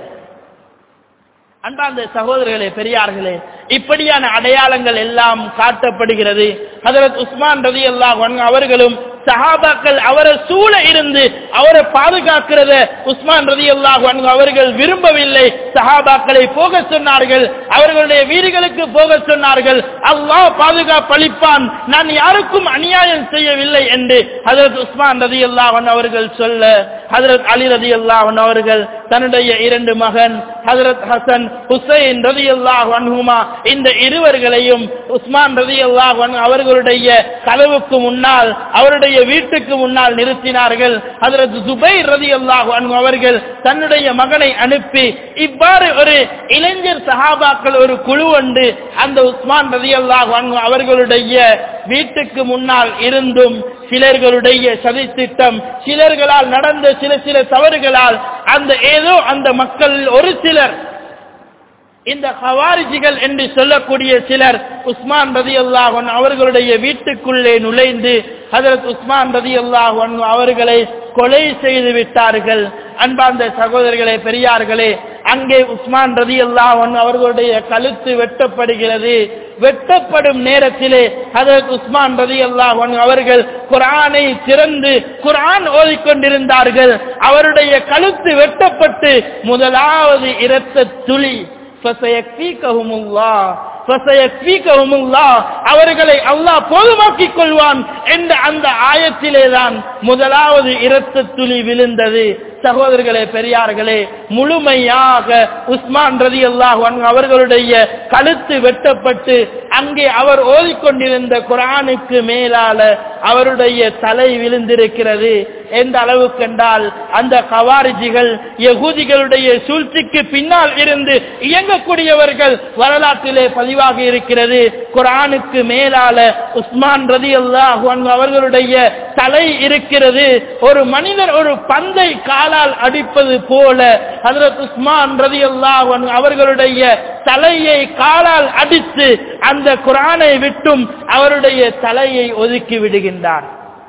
அன்பார்ந்த சகோதரர்களே, பெரியார்களே, இப்படியான அடையாளங்கள் எல்லாம் காட்டப்படுகிறது. ஹஜரத் உஸ்மான் ரலியல்லாஹு அன்ஹு அவர்களும் சஹாபாக்கள் அவரை சூழ இருந்து அவரை பாதுகாக்கிறத உஸ்மான் ரலியல்லாஹு அன்ஹு அவர்கள் விரும்பவில்லை. சஹாபாக்களை போக சொன்னார்கள், அவர்களுடைய வீடுகளுக்கு போக சொன்னார்கள். அல்லாஹ் பாதுகாப்பளிப்பான், நான் யாருக்கும் அநியாயம் செய்யவில்லை என்று ஹஜரத் உஸ்மான் ரலியல்லாஹு அன்ஹு அவர்கள் சொல்ல, ஹஜரத் அலி ரலியல்லாஹு அன்ஹு அவர்கள் தன்னுடைய இரண்டு மகன் ஹஜரத் ஹசன், ஹுசைன் ரலியல்லாஹு அன்ஹுமா இந்த இருவர்களையும் உஸ்மான் ரலியல்லாஹு அன்ஹு அவர்களுடைய கதவுக்கு முன்னால், அவருடைய வீட்டுக்கு முன்னால் நிறுத்தினார்கள். ஹஜரத் ஜுபைர் ரலியல்லாஹு அன்ஹு அவர்கள் தன்னுடைய மகனை அனுப்பி இவ்வாறு ஒரு இளைஞர் சஹாபாக்கள் ஒரு குழு உண்டு அந்த உஸ்மான் ரலியல்லாஹு அன்ஹு அவர்களுடைய வீட்டுக்கு முன்னால் இருந்தும் சிலர்களுடைய சதி திட்டம், சிலர்களால் நடந்த சில சில தவறுகளால் அந்த ஏதோ அந்த மக்கள் ஒரு சிலர், இந்த ஹவாரிஜிகள் என்று சொல்லக்கூடிய சிலர் உஸ்மான் ரலியல்லாஹு அன்ஹு அவர்களுடைய வீட்டுக்குள்ளே நுழைந்து ஹஜரத் உஸ்மான் ரலியல்லாஹு அன்ஹு அவர்களை கொலை செய்து விட்டார்கள். அன்பார்ந்த சகோதரர்களே, பெரியார்களே, அங்கே உஸ்மான் ரலியல்லாஹு அன்ஹு அவர்களுடைய கழுத்து வெட்டப்படுகிறது. வெட்டப்படும் நேரத்திலே ஹஜரத் உஸ்மான் ரலியல்லாஹு அன்ஹு அவர்கள் குர்ஆனை திறந்து குர்ஆன் ஓதிக்கொண்டிருந்தார்கள். அவருடைய கழுத்து வெட்டப்பட்டு முதலாவது இரத்த துளி அவர்களை அல்லாஹ் போதுமாக்கிக் கொள்வான் என்ற அந்த ஆயத்திலேதான் முதலாவது இரத்த துளி விழுந்தது. சகோதரர்களே, பெரியார்களே, முழுமையாக உஸ்மான் ரலியல்லாஹு அன்ஹு அவர்களுடைய கழுத்து வெட்டப்பட்டு அங்கே அவர் ஓதிக்கொண்டிருந்த குர்ஆனுக்கு மேலால அவருடைய தலை விழுந்திருக்கிறது. எந்த அளவுக்கு என்றால் அந்த கவாரிஜிகள் யகூதிகளுடைய சூழ்ச்சிக்கு பின்னால் இருந்து இயங்கக்கூடியவர்கள் வரலாற்றிலே பதிவாகி இருக்கிறது. குர்ஆனுக்கு மேலால உஸ்மான் ரலியல்லாஹு அன்ஹு அவர்களுடைய தலை இருக்கிறது. ஒரு மனிதர் ஒரு பந்தை காலால் அடிப்பது போல ஹஜ்ரத் உஸ்மான் ரலியல்லாஹு அன்ஹு அவர்களுடைய தலையை காலால் அடித்து அந்த குர்ஆனை விட்டும் அவருடைய தலையை ஒதுக்கி விடுகின்றார்.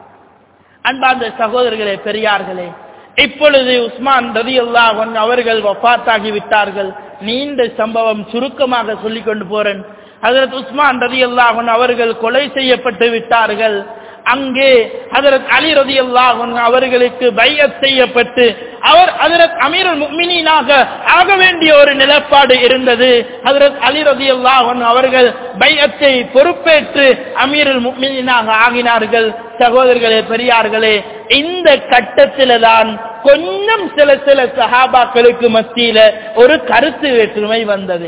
அன்பார்ந்த சகோதரர்களே, பெரியார்களே, இப்பொழுது உஸ்மான் ரலியல்லாஹு அன்ஹு அவர்கள் வஃபாத்தாகி விட்டார்கள். நீண்ட சம்பவம் சுருக்கமாக சொல்லிக் கொண்டு போறேன். ஹஜ்ரத் உஸ்மான் ரலியல்லாஹு அன்ஹு அவர்கள் கொலை செய்யப்பட்டு விட்டார்கள். அங்கே ஹஜ்ரத் அலி ரலியல்லாஹு அன்ஹு அவர்களுக்கு பைஅத் செய்யப்பட்டு அவர் ஹஜ்ரத் அமீருல் முஃமினீனாக ஆக வேண்டிய ஒரு நிலைப்பாடு இருந்தது. ஹஜ்ரத் அலி ரலியல்லாஹு அன்ஹு அவர்கள் பைஅத்தை பொறுப்பேற்று அமீருல் முஃமினீனாக ஆகினார்கள். சகோதரர்களே, பெரியார்களே, இந்த கட்டத்தில தான் கொஞ்சம் சில சில சஹாபாக்களுக்கு மத்தியில ஒரு கருத்து வேற்றுமை வந்தது.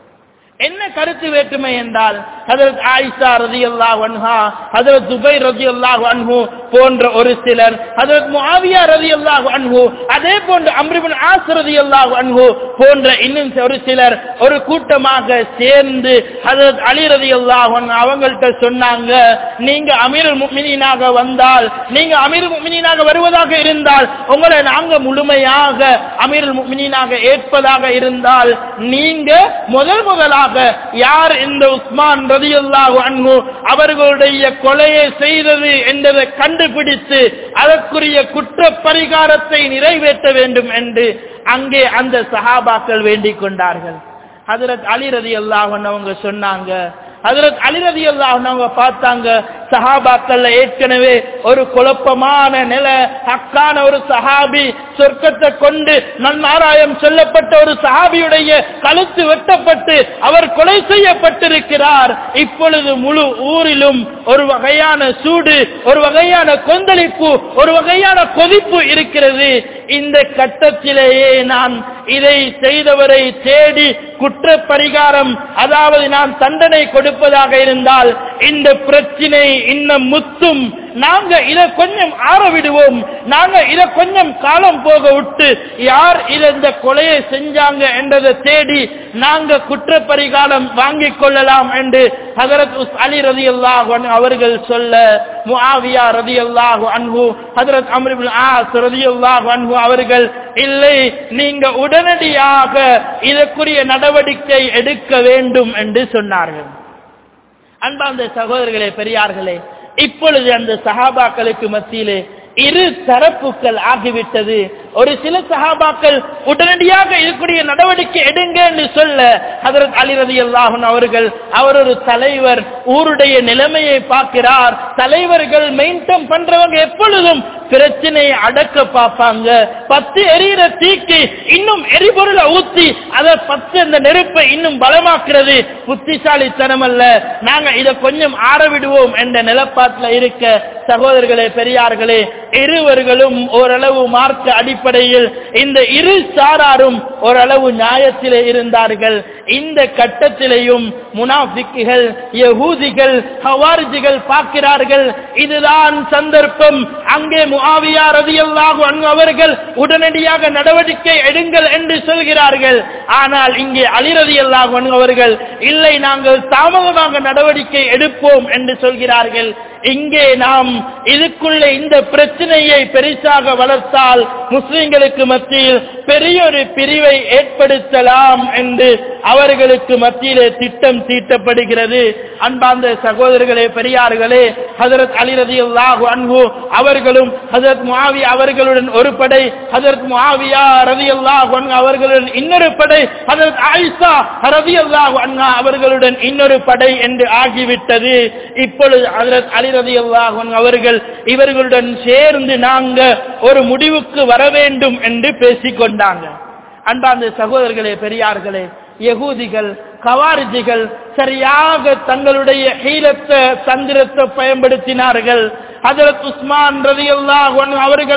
என்ன கருத்து வேற்றுமை என்றால் ஹஜ்ரத் ஆயிஷா ரலியல்லாஹு அன்ஹா, ஹஜ்ரத் ஜுபைர் ரலியல்லாஹு அன்ஹு போன்ற ஒரு சிலர், ஹஜ்ரத் முஆவியா ரலியல்லாஹு அன்ஹு, அதே போன்று அம்ர் இப்னு ஆஸ் ரலியல்லாஹு அன்ஹு போன்ற இன்னும் ஒரு சிலர் ஒரு கூட்டமாக சேர்ந்து ஹஜ்ரத் அலி ரலியல்லாஹு அன்ஹு அவங்கள்ட்ட சொன்னாங்க, நீங்க அமீருல் முஃமினீனாக வந்தால், நீங்க அமீருல் முஃமினீனாக வருவதாக இருந்தால், உங்களை நாங்க முழுமையாக அமீருல் முஃமினீனாக ஏற்பதாக இருந்தால், நீங்க முதல் முதலாக யார் இந்த உஸ்மான் ரலியல்லாஹு அன்ஹு அவர்களுடைய கொலையை செய்தது என்பதை கண்டுபிடித்து அதற்குரிய குற்ற பரிகாரத்தை நிறைவேற்ற வேண்டும் என்று அங்கே அந்த சஹாபாக்கள் வேண்டிக் கொண்டார்கள். ஹஜ்ரத் அலி ரலியல்லாஹு அன்ஹு அவங்க சொன்னாங்க. ஹஜ்ரத் அலி ரலியல்லாஹு அன்ஹு அவங்க பார்த்தாங்க, சஹாபாக்கள்ல ஏற்கனவே ஒரு குழப்பமான நிலை, ஹக்கான ஒரு சஹாபி, சொர்க்கத்தை கொண்டு நன்மாராயம் சொல்லப்பட்ட ஒரு சஹாபியுடைய கழுத்து வெட்டப்பட்டு அவர் கொலை செய்யப்பட்டிருக்கிறார். இப்பொழுது முழு ஊரிலும் ஒரு வகையான சூடு, ஒரு வகையான கொந்தளிப்பு, ஒரு வகையான கொதிப்பு இருக்கிறது. இந்த கட்டத்திலேயே நான் இதை செய்தவரை தேடி குற்ற பரிகாரம், அதாவது நான் தண்டனை கொடுப்பதாக இருந்தால் இந்த பிரச்சினை இன்னும் முத்தும். நாங்க இதை கொஞ்சம் ஆற விடுவோம், நாங்க இதை கொஞ்சம் காலம் போக விட்டு யார் இந்த கொலையை செஞ்சாங்க என்றதை தேடி நாங்க குற்ற பரிகாரம் வாங்கிக் கொள்ளலாம் என்று ஹஜ்ரத் அலி ரலியல்லாஹு அன்ஹு அவர்கள் சொல்ல, முஆவியா ரலியல்லாஹு அன்ஹு, ஹஜ்ரத் அம்ர் இப்னு ஆஸ் ரலியல்லாஹு அன்ஹு அவர்கள், இல்லை, நீங்க உடனடியாக இதற்குரிய நடவடிக்கை எடுக்க வேண்டும் என்று சொன்னார்கள். அன்பார்ந்த சகோதரர்களே, பெரியார்களே, இப்பொழுது அந்த சஹாபாக்களுக்கு மத்தியிலே இரு தரப்புகள் ஆகிவிட்டது. ஒரு சில சஹாபாக்கள் உடனடியாக இதற்குரிய நடவடிக்கை எடுங்க என்று சொல்ல, ஹஜ்ரத் அலி ரலியல்லாஹு அன்ஹு அவர்கள், அவர் ஒரு தலைவர், ஊருடைய நிலைமையை பார்க்கிறார். தலைவர்கள் மெயின்டைன் பண்றவங்க எப்பொழுதும் பிரச்சனையை அடக்க பார்ப்பாங்க. பத்து எரியிற தீக்கு இன்னும் எரிபொருளை ஊத்தி அதை பத்து அந்த நெருப்பை இன்னும் பலமாக்குறது புத்திசாலித்தனம் அல்ல. நாங்க இதை கொஞ்சம் ஆற விடுவோம் என்ற நிலப்பாட்டில் இருக்க, சகோதரர்களே, பெரியார்களே, இருவர்களும் ஓரளவு மார்க்க அடிப்படையில் இந்த இரு சாராரும் ஓரளவு நியாயத்திலே இருந்தார்கள். இந்த கட்டத்திலேயும் முனாஃபிக்குகள், யகூதிகள், ஹவாரிஜிகள் பார்க்கிறார்கள், இதுதான் சந்தர்ப்பம். அங்கே முஆவியா ரலியல்லாஹு அன்ஹு அவர்கள் உடனடியாக நடவடிக்கை எடுங்கள் என்று சொல்கிறார்கள். ஆனால் இங்கே அலி ரலியல்லாஹு அன்ஹு அவர்கள், இல்லை, நாங்கள் தாமதமாக நடவடிக்கை எடுப்போம் என்று சொல்கிறார்கள். இங்கே நாம் இதுக்குள்ள இந்த பிரச்சனையை பெரிசாக வளர்த்தால் முஸ்லிம்களுக்கு மத்தியில் பெரிய ஒரு பிரிவை ஏற்படுத்தலாம் என்று அவர்களுக்கு மத்தியிலே திட்டம் தீட்டப்படுகிறது. அன்பார்ந்த சகோதரர்களே, பெரியார்களே, ஹஜ்ரத் அலி ரலியல்லாஹு அன்ஹு அவர்களும் ஹஜ்ரத் முஆவியா அவர்களுடன் ஒரு படை, ஹஜ்ரத் முஆவியா ரலியல்லாஹு அன்ஹு அவர்களுடன் இன்னொரு படை, ஹஜ்ரத் ஆயிஷா ரலியல்லாஹு அன்ஹா அவர்களுடன் இன்னொரு படை என்று ஆகிவிட்டது. இப்பொழுது ஹஜ்ரத் அலி ரலியல்லாஹு அன்ஹு அவர்கள் இவர்களுடன் சேர்ந்து நாங்க ஒரு முடிவுக்கு வர வேண்டும் என்று பேசிக் கொண்டாங்க. அன்பார்ந்த சகோதரர்களே, பெரியார்களே, யகூதிகள், கவாரிஜிகள் சரியாக தங்களுடைய ஹீலத்தை, தந்திரத்தை பயன்படுத்தினார்கள். ஹஜ்ரத் உஸ்மான் ரலியல்லாஹு அன்ஹு அவர்களை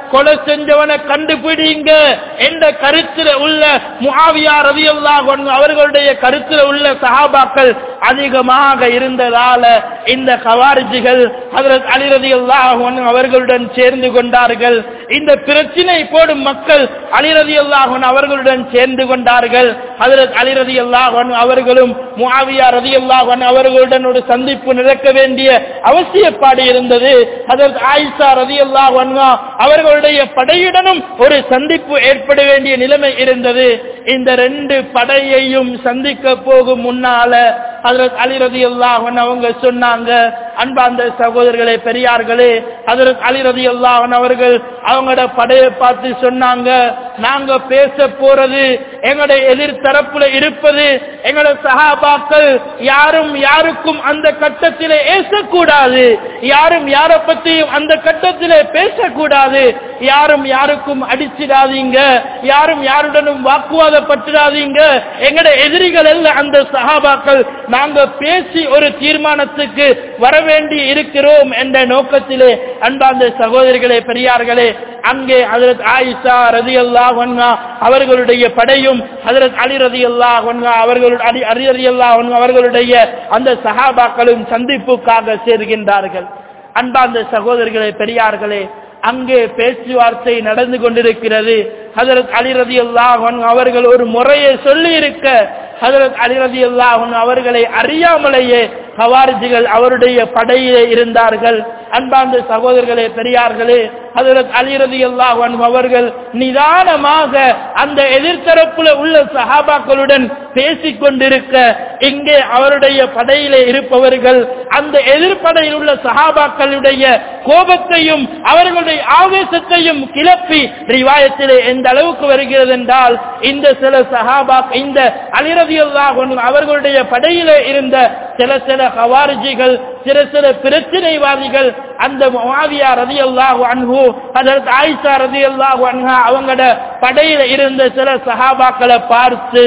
கொலை செஞ்சவனை கண்டுபிடிங்க என்ற கருத்தில் உள்ள முஆவியா ரலியல்லாஹு அன்ஹு அவர்களுடைய கருத்தில் உள்ள சஹாபாக்கள் அதிகமாக இருந்ததால இந்த கவாரிஜிகள் ஹஜ்ரத் அலி ரலியல்லாஹு அன்ஹு அவர்களுடன் சேர்ந்து கொண்டார்கள். இந்த பிரச்சனை போடும் மக்கள் அலி ரலியல்லாஹு அன்ஹு அவர்களுடன் சேர்ந்து கொண்டார்கள். ஹஜ்ரத் அலி ரலியல்லாஹு அன்ஹு அவர்களும் முஆவியா ரலியல்லாஹு அன்ஹு அவர்களுடன் ஒரு சந்திப்பு நடக்க வேண்டிய அவசியப்பாடு இருந்தது. ஹஜ்ரத் ஆயிஷா ரலியல்லாஹு அன்ஹா அவர்களுடைய படையுடனும் ஒரு சந்திப்பு ஏற்பட வேண்டிய நிலைமை இருந்தது. இந்த ரெண்டு படையையும் சந்திக்க போகும் முன்னால ஹஜ்ரத் அலி ரலியல்லாஹு அன்ஹு அவங்க சொன்னாங்க, அன்பார்ந்த சகோதரர்களே பெரியார்களே, ஹஜ்ரத் அலி ரலியல்லாஹு அன்ஹு அவர்கள் அவங்களோட படையை பார்த்து சொன்னாங்க, நாங்க பேச போறது எங்களுடைய எதிர் தரப்புல இருப்பது எங்களுடைய சஹாபாக்கள் யாரும் யாருக்கும் அந்த கட்டத்திலே ஏசக்கூடாது, யாரும் யாரை பற்றியும் அந்த கட்டத்திலே பேசக்கூடாது, யாரும் யாருக்கும் அடிச்சிடாதீங்க, யாரும் யாருடனும் வாக்குவாதப்பட்டுடாதீங்க, எங்களுடைய எதிரிகள் அல்ல அந்த சஹாபாக்கள், நாங்க பேசி ஒரு தீர்மானத்துக்கு வர வேண்டி இருக்கிறோம் என்ற நோக்கத்திலே அன்பார்ந்த சகோதரிகளே பெரியார்களே, அங்கே ஹஜ்ரத் ஆயிஷா ரலியல்லாஹு அன்ஹா அவர்களுடைய படையும் ஹஜ்ரத் அலி ரலியல்லாஹு அன்ஹு அவர்களுடைய அலி அலி ரலியல்லாஹு அன்ஹு அவர்களுடைய அந்த சஹாபாக்களும் சந்திப்புக்காக சேர்கின்றார்கள். அன்பார்ந்த சகோதரிகளே பெரியார்களே, அங்கே பேச்சுவார்த்தை நடந்து கொண்டிருக்கிறது. ஹஜ்ரத் அலி ரலியல்லாஹு அன்ஹு அவர்கள் ஒரு முறையை சொல்லி இருக்க ஹஜ்ரத் அலி ரலியல்லாஹு அன்ஹு அவர்களை அறியாமலேயே கவாரிஜிகள் அவருடைய படையிலே இருந்தார்கள். அன்பார்ந்த சகோதரர்களே பெரியார்களே, ஹஜ்ரத் அலி ரலியல்லாஹு அன்ஹு அவர்கள் நிதானமாக அந்த எதிர்த்தரப்புல உள்ள சஹாபாக்களுடன் பேசிக் கொண்டிருக்க, இங்கே அவருடைய படையிலே இருப்பவர்கள் அந்த எதிர்ப்படையில் உள்ள சஹாபாக்களுடைய கோபத்தையும் அவர்களுடைய ஆவேசத்தையும் கிளப்பி ரிவாயத்திலே எந்த அளவுக்கு வருகிறது என்றால், இந்த சில சஹாபா இந்த அலி ரலியல்லாஹு அன்ஹு அவர்களுடைய படையிலே இருந்த சில சில கவாரிஜிகள், சில சில பிரச்சனைவாதிகள் அந்த முஆவியா ரலியல்லாஹு அன்ஹு ஹஜ்ரத் ஆயிஷா ரலியல்லாஹு அன்ஹா அவங்களோட படையில இருந்த சில சஹாபாக்களை பார்த்து,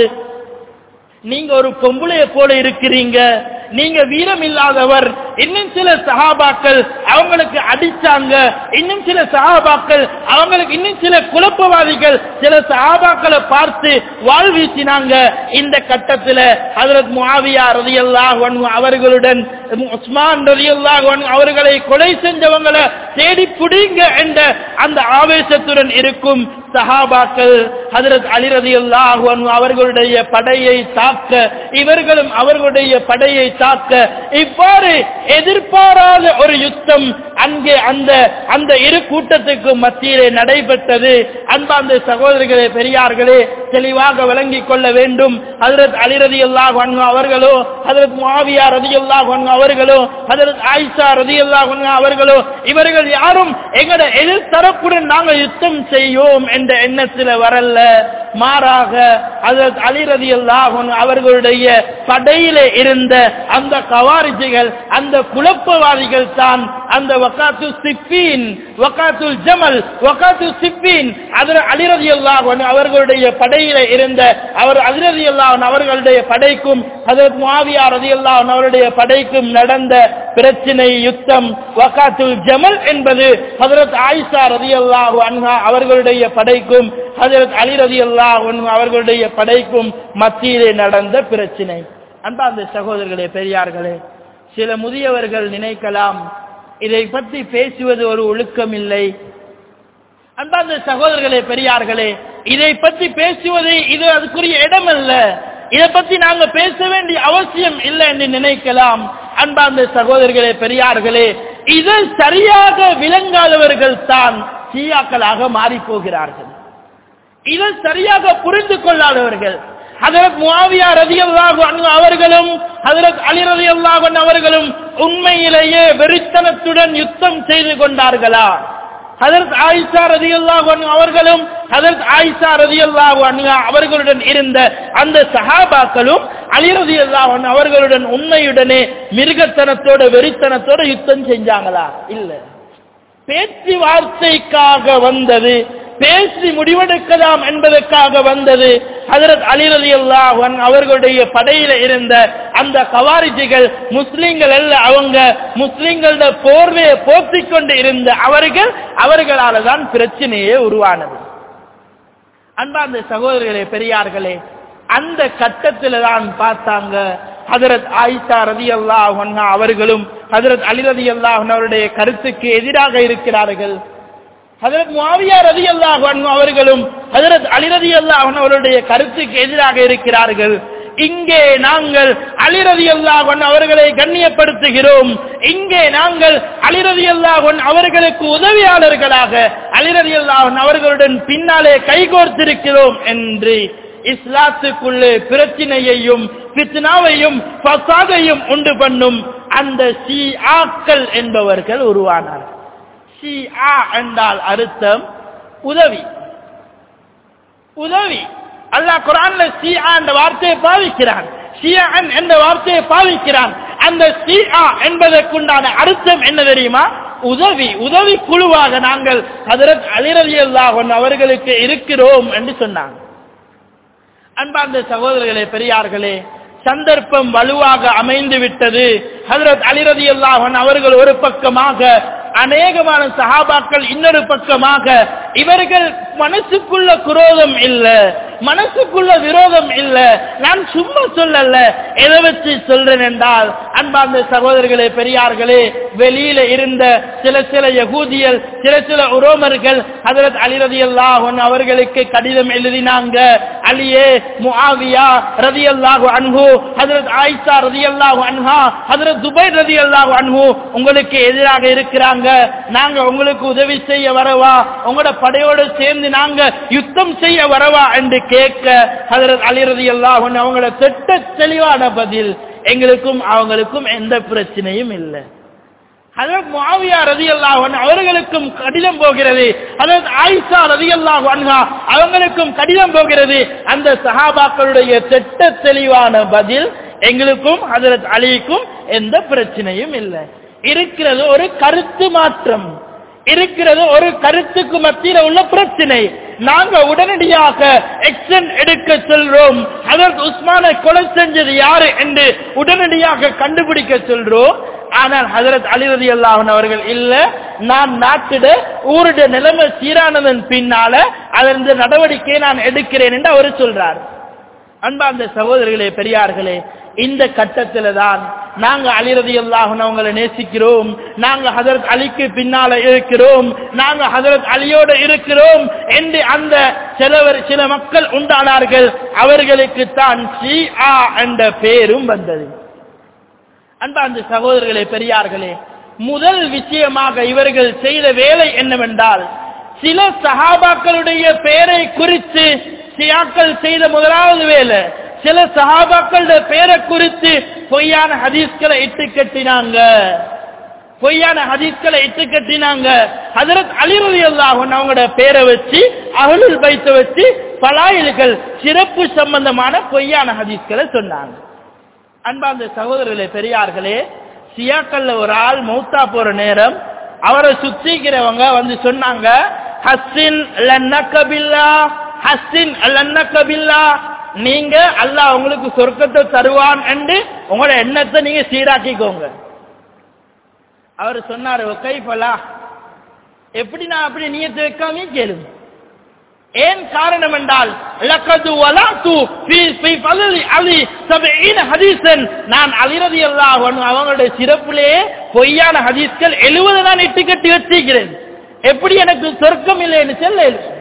நீங்க ஒரு பொம்பளைய போல இருக்கிறீங்க, நீங்க வீரம் இல்லாதவர், இன்னும் சில சஹாபாக்கள் அவங்களுக்கு அடிச்சாங்க, இன்னும் சில சஹாபாக்கள் அவங்களுக்கு இன்னும் சில குழப்பவாதிகள் சில சஹாபாக்களை பார்த்து வாள் வீசினாங்க. இந்த கட்டத்துல ஹஜ்ரத் முஆவியா ரலியல்லாஹு அன்ஹு அவர்களுடன் உஸ்மான் ரலியல்லாஹு அன்ஹு அவர்களை கொலை செஞ்சவங்களை தேடி புடிங்க என்ற அந்த ஆவேசத்துடன் இருக்கும் சஹாபாக்கள் ஹஜ்ரத் அலி ரலியல்லாஹு அன்ஹு அவர்களுடைய படையை தாக்க, இவர்களும் அவர்களுடைய படையை தாக்க, இவ்வாறு எதிர்பாராத ஒரு யுத்தம் அங்கே அந்த அந்த இரு கூட்டத்துக்கு மத்தியிலே நடைபெற்றது. அன்பார்ந்த சகோதரர்களே பெரியார்களே, தெளிவாக விளங்கிக் கொள்ள வேண்டும். ஹஜ்ரத் அலி ரலியல்லாஹு அன்ஹு அவர்களோ, ஹஜ்ரத் முஆவியா ரலியல்லாஹு அன்ஹு அவர்களோ, ஹஜ்ரத் ஆயிஷா ரலியல்லாஹு அன்ஹா அவர்களோ, இவர்கள் யாரும் எங்கட எதிர் தரப்புடன் நாங்கள் யுத்தம் செய்யோம் என்ற எண்ணத்தில் வரல. மாறாக ஹஜ்ரத் அலி ரலியல்லாஹு அன்ஹு அவர்களுடைய படையிலே இருந்த அந்த கவாரிஜிகள், அந்த குழப்பவாதிகள் தான் அந்த வகாத்து சிஃபீன், வகாத்துல் ஜமல், வகாத்து சிஃபீன் ஹஜ்ரத் அலி ரலியல்லாஹு அன்ஹு அவர்களுடைய படையிலே இருந்த அவர் அலி ரலியல்லாஹு அன்ஹு அவர்களுடைய படைக்கும் ஹஜ்ரத் முஆவியா ரலியல்லாஹு அன்ஹு அவருடைய படைக்கும் நடந்த பிரச்சனை யுத்தம் வகாத்துல் ஜமல் என்பது ஹஜ்ரத் ஆயிஷா ரலியல்லாஹு அன்ஹா அவர்களுடைய படைக்கும் ஹஜ்ரத் அலி ரலியல்லாஹு அன்ஹு அவர்களுடைய படைக்கும் மத்தியிலே நடந்த பிரச்சனை. அன்பார்ந்த சகோதரர்களே பெரியார்களே, சில முதியவர்கள் நினைக்கலாம் இதை பற்றி பேசுவது ஒரு ஒழுக்கம் இல்லை. அன்பார்ந்த சகோதரர்களே பெரியார்களே, இதை பற்றி பேசுவது இது அதுக்குரிய இடம் அல்ல, இதை பற்றி நாங்க பேச வேண்டிய அவசியம் இல்லை என்று நினைக்கலாம். அன்பார்ந்த சகோதரர்களே பெரியார்களே, இதை சரியாக விளங்காதவர்கள் தான் ஷியாக்களாக மாறி போகிறார்கள். இதை சரியாக புரிந்து கொள்ளாதவர்கள். ஹஜ்ரத் முஆவியா ரலியல்லாஹு அன்ஹு அவர்களும் ஹஜ்ரத் அலி ரலியல்லாஹு அன்ஹு அவர்களும் உண்மையிலேயே வெறித்தனத்துடன் யுத்தம் செய்து கொண்டார்களா? ஹஜ்ரத் ஆயிஷா ரலியல்லாஹு அன்ஹா அவர்களும் ஹஜ்ரத் ஆயிஷா ரலியல்லாஹு அன்ஹா அவர்களுடன் இருந்த அந்த சஹாபாக்களும் அலி ரலியல்லாஹு அன்ஹு அவர்களுடன் உண்மையுடனே மிருகத்தனத்தோட வெறித்தனத்தோட யுத்தம் செஞ்சாங்களா? இல்ல. பேச்சுவார்த்தைக்காக வந்தது, பேசி முடிவெடுக்கலாம் என்பதற்காக வந்தது. ஹஜ்ரத் அலி ரலியல்லாஹு அன்ஹு அவர்களுடைய படையில இருந்த அந்த கவாரிஜிகள் முஸ்லிம்கள் அல்ல, அவங்க முஸ்லிம்களோட போர்வையை போர்த்திக் கொண்டு இருந்த அவர்கள் அவர்களால தான் பிரச்சனையே உருவானது. அன்பார்ந்த சகோதரர்களே, பெரியார்களே, அந்த கட்டத்தில் தான் பார்த்தாங்க ஹஜ்ரத் ஆயிஷா ரலியல்லாஹு அன்ஹா அவர்களும் ஹஜ்ரத் அலி ரலியல்லாஹு அன்ஹு அவருடைய கருத்துக்கு எதிராக இருக்கிறார்கள். ஹஜ்ரத் முஆவியா ரலியல்லாஹு அன்ஹு அவர்களும் ஹஜ்ரத் அலி ரலியல்லாஹு அன்ஹு அவருடைய கருத்துக்கு எதிராக இருக்கிறார்கள். இங்கே நாங்கள் அலி ரலியல்லாஹு அன்ஹு அவர்களை கண்ணியப்படுத்துகிறோம், இங்கே நாங்கள் அலி ரலியல்லாஹு அன்ஹு அவர்களுக்கு உதவியாளர்களாக அலி ரலியல்லாஹு அன்ஹு அவர்களுடன் பின்னாலே கைகோர்த்திருக்கிறோம் என்று இஸ்லாத்துக்குள்ளே பிரச்சனையையும் ஃபித்னாவையும் ஃபசாதையும் உண்டு பண்ணும் அந்த ஷிஆக்கள் என்பவர்கள் உருவானார். ஷிஆ என்றால் அர்த்தம் உதவி. உதவி அல்லாஹ் குர்ஆன்ல ஷிஆ என்ற வார்த்தையை பாவிக்கிறான், ஷிஆன் என்ற வார்த்தையை பாவிக்கிறான். அந்த ஷிஆ என்பதற்குண்டான அர்த்தம் என்ன தெரியுமா? உதவி. உதவி குழுவாக நாங்கள் ஹஜ்ரத் அலி ரலியல்லாஹு அன்ஹு அவர்களுக்கு இருக்கிறோம் என்று சொன்னாங்க. அன்பார்ந்த சகோதரர்களே, பெரியார்களே, சந்தர்ப்பம் வலுவாக அமைந்து விட்டது. ஹஜ்ரத் அலி ரலியல்லாஹு அன்ஹு அவர்கள் ஒரு பக்கமாக, அநேகமான சஹாபாக்கள் இன்னொரு பக்கமாக. இவர்கள் மனசுக்குள்ள குரோதம் இல்ல, மனசுக்குள்ள விரோதம் இல்ல. நான் சும்மா சொல்லல, எதை வச்சு சொல்றேன் என்றால், அன்பார்ந்த சகோதரர்களே, பெரியார்களே, வெளியில இருந்த சில சில யகூதியல், சில சில உரோமர்கள் ஹஜ்ரத் அலி ரலியல்லாஹு அன்ஹு அவர்களுக்கு கடிதம் எழுதினாங்க. அலியே, முஆவியா ரலியல்லாஹு அன்ஹு, ஹஜ்ரத் ஆயிஷா ரலியல்லாஹு அன்ஹா, ஹஜ்ரத் ஜுபைர் ரலியல்லாஹு அன்ஹு உங்களுக்கு எதிராக இருக்கிறாங்க. நாங்க உங்களுக்கு உதவி செய்ய வரவா, உங்களோட படையோடு சேர்ந்து நாங்க யுத்தம் செய்ய வரவா என்று கேட்க ஹஜ்ரத் அலி ரலியல்லாஹு அன்ஹு அவங்களோட திட்ட தெளிவான பதில், எங்களுக்கும் அவங்களுக்கும் எந்த பிரச்சனையும் இல்லை. ஹஜ்ரத் முஆவியா ரலியல்லாஹு அன்ஹு அவர்களுக்கும் கடிதம் போகிறது, ஹஜ்ரத் ஆயிஷா ரலியல்லாஹு அன்ஹா அவங்களுக்கும் கடிதம் போகிறது. அந்த சஹாபாக்களுடைய திட்ட தெளிவான பதில், எங்களுக்கும் ஹஜ்ரத் அலிக்கும் எந்த பிரச்சனையும் இல்லை. இருக்கிறது ஒரு கருத்து மாற்றம், இருக்கிறது ஒரு கருத்துக்கு மத்தியில் உள்ள பிரச்சனை. நாங்க உடனடியாக எக்ஷன் எடுக்க சொல்றோம். ஹஜ்ரத் உஸ்மானை கொலை செஞ்சது யாரு என்று உடனடியாக கண்டுபிடிக்க சொல்றோம். ஆனால் ஹஜ்ரத் அலி ரலியல்லாஹு அன்ஹு அவர்கள் இல்ல, நான் நாட்டிட ஊருடைய நிலைமை சீரானதன் பின்னால அதன் நடவடிக்கையை நான் எடுக்கிறேன் என்று அவர் சொல்றார். அன்பார்ந்த சகோதரர்களே, பெரியார்களே, இந்த கட்டத்தில தான் நாங்க அலி ரலியல்லாஹு அன்ஹு அவங்களை நேசிக்கிறோம், நாங்க ஹஜ்ரத் அலிக்கு பின்னால இருக்கிறோம், நாங்க ஹஜ்ரத் அலியோடு இருக்கிறோம் என்று அந்த சிலவர் சில மக்கள் உண்டானார்கள். அவர்களுக்கு தான் ஷிஆ என்ற பெயரும் வந்தது. அன்பார்ந்த சகோதரர்களே, பெரியார்களே, முதல் விஷயமாக இவர்கள் செய்த வேலை என்னவென்றால், சில சஹாபாக்களுடைய பெயரை குறித்து ஷியாக்கள் செய்த முதலாவது வேலை, சில சஹாபாக்களுடைய பெயரை குறித்து பொய்யான ஹதீஸ்களை இட்டு கட்டினாங்க, பொய்யான ஹதீஸ்களை இட்டு கட்டினாங்க. ஹஜ்ரத் அலி ரலியல்லாஹு அன்ஹு அவங்களோட பேரை வச்சு, அஹ்லுல் பைத்தை வச்சு ஃபலாயில்கள், சிறப்பு சம்பந்தமான பொய்யான ஹதீஸ்களை சொன்னாங்க. அன்பார்ந்த சகோதரர்களே, பெரியார்களே, ஷியாக்கள்ல ஒரு ஆள் மௌத்தா போற நேரம் அவரை சுத்திக்கிறவங்க வந்து சொன்னாங்க, ஹஸ்ஸின் லன்னக பில்லாஹ், ஹஸ்ஸின் லன்னக பில்லாஹ், நீங்க அல்லாஹ் உங்களுக்கு சொர்க்கத்தை தருவான் என்று உங்களோட எண்ணத்தை நீங்க சீராக்கிக்கோங்க. அவர் சொன்னாரு, கைஃபலா, எப்படி நான் அப்படி நியத்து வைக்காம கேளுங்க. ஏன் காரணம் என்றால், லக்கது வலாத்து ஃபீ ஃபீ ஃபலி அலி சபீன ஹதீஸன், நான் அலி ரலியல்லாஹு அன்ஹு அவங்களுடைய சிறப்பிலே பொய்யான ஹதீஸ்கள் எழுபது நான் இட்டு கட்டி வச்சிருக்கிறேன், எப்படி எனக்கு சொர்க்கம் இல்லைன்னு சொல்ல.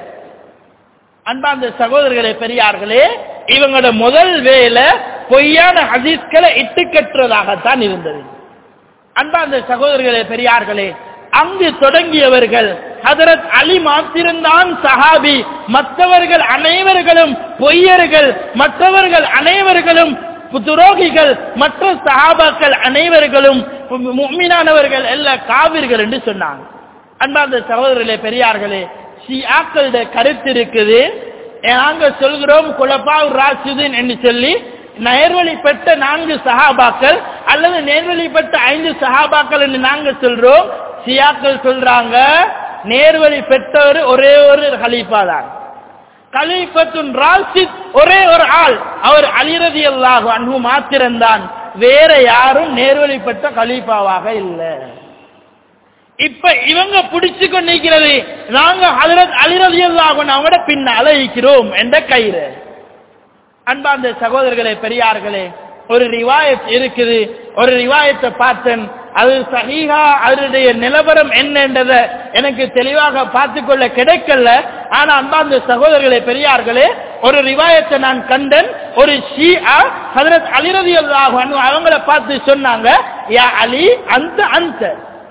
அன்பார்ந்த சகோதரர்களே, பெரியார்களே, இவங்களோட முதல் வேலை பொய்யான ஹதீஸ்களை இட்டு கட்டுறதாகத்தான் இருந்தது. அன்பார்ந்த சகோதரர்களே, பெரியார்களே, அங்கு தொடங்கியவர்கள் ஹஜ்ரத் அலி மாத்திரம்தான் சஹாபி, மற்றவர்கள் அனைவர்களும் பொய்யர்கள், மற்றவர்கள் அனைவர்களும் துரோகிகள், மற்ற சஹாபாக்கள் அனைவர்களும் முஃமினானவர்கள் எல்லா காவிர்கள் என்று சொன்னாங்க. அன்பார்ந்த சகோதரர்களே, பெரியார்களே, ஷியாக்களுடைய கருத்து இருக்குது, நாங்க சொல்கிறோம் குலஃபாஉர் ராஷிதீன் என்று சொல்லி, நேர்வழி பெற்ற நான்கு சஹாபாக்கள் அல்லது நேர்வழி பெற்ற ஐந்து சஹாபாக்கள் என்று நாங்க சொல்றோம். ஷியாக்கள் சொல்றாங்க நேர்வழி பெற்றவர் ஒரே ஒரு ஹலீஃபா தான். கலீஃபத்துன் ராஷித் ஒரே ஒரு ஆள், அவர் அலி ரலியல்லாஹு அன்ஹு மாத்திரம்தான், வேற யாரும் நேர்வழிப்பட்ட கலீஃபாவாக இல்லை. இப்ப இவங்க பிடிச்சு கொண்டிருக்கிறது நாங்க ஹஜ்ரத் அலி ரலியல்லாஹு அன்ஹு அவங்களோட பின்னால இருக்கிறோம் என்ற கயிறு. அன்பார்ந்த சகோதரர்களே பெரியார்களே, ஒரு ரிவாயத் இருக்குது, ஒரு ரிவாயத்தை பார்த்தேன், அது சஹீஹா அதனுடைய நிலவரம் என்னன்றதை எனக்கு தெளிவாக பார்த்துக்கொள்ள கிடைக்கல. ஆனா அன்பார்ந்த சகோதரர்களே பெரியார்களே, ஒரு ரிவாயத்தை நான் கண்டேன். ஒரு ஷியா ஹஜ்ரத் அலி ரலியல்லாஹு அன்ஹு அவங்கள பார்த்து சொன்னாங்க, யா அலி அந்த அந்த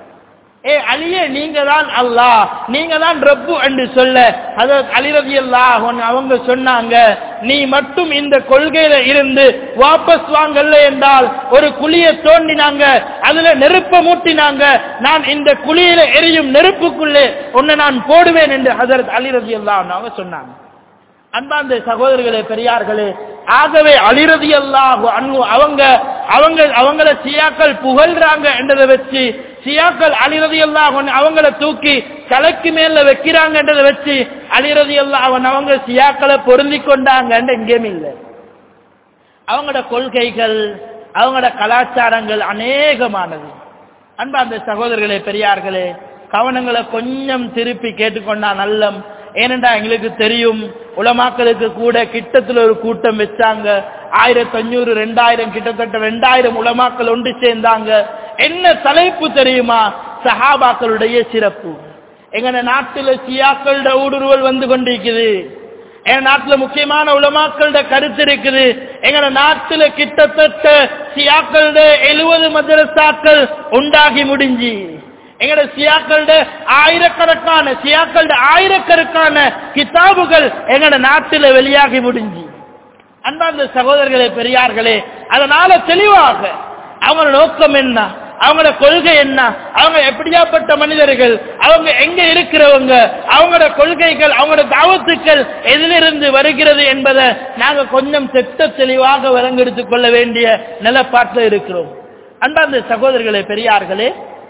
ஏ அலியே நீங்க தான் அல்லாஹ், நீங்க தான் ரப்பு என்று சொல்ல ஹஜ்ரத் அலி ரலியல்லாஹு அன்ஹு அவங்க சொன்னாங்க, நீ மட்டும் இந்த கொள்கையில இருந்து வாபஸ் வாங்கல என்றால் ஒரு குழியை தோண்டினாங்க, அதுல நெருப்ப மூட்டினாங்க, நான் இந்த குழியில எரியும் நெருப்புக்குள்ளே உன்னை நான் போடுவேன் என்று ஹஜ்ரத் அலி ரலியல்லாஹு அன்ஹு அவங்க சொன்னாங்க. அன்பார்ந்த சகோதரர்களே பெரியார்களே, ஆகவே அலி ரலியல்லாஹு அன்ஹு அவங்க அவங்க அவங்கள ஷியாக்கள் புகழ்றாங்க என்றதை வச்சு, ஷியாக்கள் அலி ரலியல்லாஹு அன்ஹு அவங்கள தூக்கி தலைக்கு மேல வைக்கிறாங்க என்றதை வச்சு அலி ரலியல்லாஹு அன்ஹு அவங்க ஷியாக்களை பொருந்தி கொண்டாங்க எங்கேயும் இல்லை. அவங்களோட கொள்கைகள் அவங்களோட கலாச்சாரங்கள் அநேகமானது. அன்பார்ந்த சகோதரர்களே பெரியார்களே, கவனங்களை கொஞ்சம் திருப்பி கேட்டுக்கொண்டா நல்லம். ஏனென்றா எங்களுக்கு தெரியும், உலமாக்களுக்கு கூட கிட்டத்தில் ஒரு கூட்டம் வச்சாங்க, ஆயிரத்தி அஞ்சூறு ரெண்டாயிரம் கிட்டத்தட்ட ரெண்டாயிரம் உலமாக்கள் ஒன்று சேர்ந்தாங்க. என்ன தலைப்பு தெரியுமா? சஹாபாக்களுடைய சிறப்பு. எங்க நாட்டில் ஷியாக்களோட ஊடுருவல் வந்து கொண்டிருக்குது, எங்க நாட்டுல முக்கியமான உலமாக்களோட கருத்து இருக்குது. எங்க நாட்டுல கிட்டத்தட்ட ஷியாக்களோட எழுபது மதரசாக்கள் உண்டாகி முடிஞ்சு, எங்கட ஷியாக்களோட ஆயிரக்கணக்கான ஷியாக்களோட ஆயிரக்கணக்கான கிதாபுகள் எங்கட நாட்டில வெளியாகி முடிஞ்சு. அன்பார்ந்த சகோதரர்களே பெரியார்களே, அதனால தெளிவாக அவங்களோட நோக்கம் என்ன, அவங்களோட கொள்கை என்ன, அவங்க எப்படியாப்பட்ட மனிதர்கள், அவங்க எங்க இருக்கிறவங்க, அவங்களோட கொள்கைகள் அவங்களோட தாவத்துக்கள் எதிலிருந்து வருகிறது என்பதை நாங்க கொஞ்சம் செத்த தெளிவாக விளங்கெடுத்துக் கொள்ள வேண்டிய நிலப்பாட்டில் இருக்கிறோம். அன்பார்ந்த சகோதரர்களே பெரியார்களே,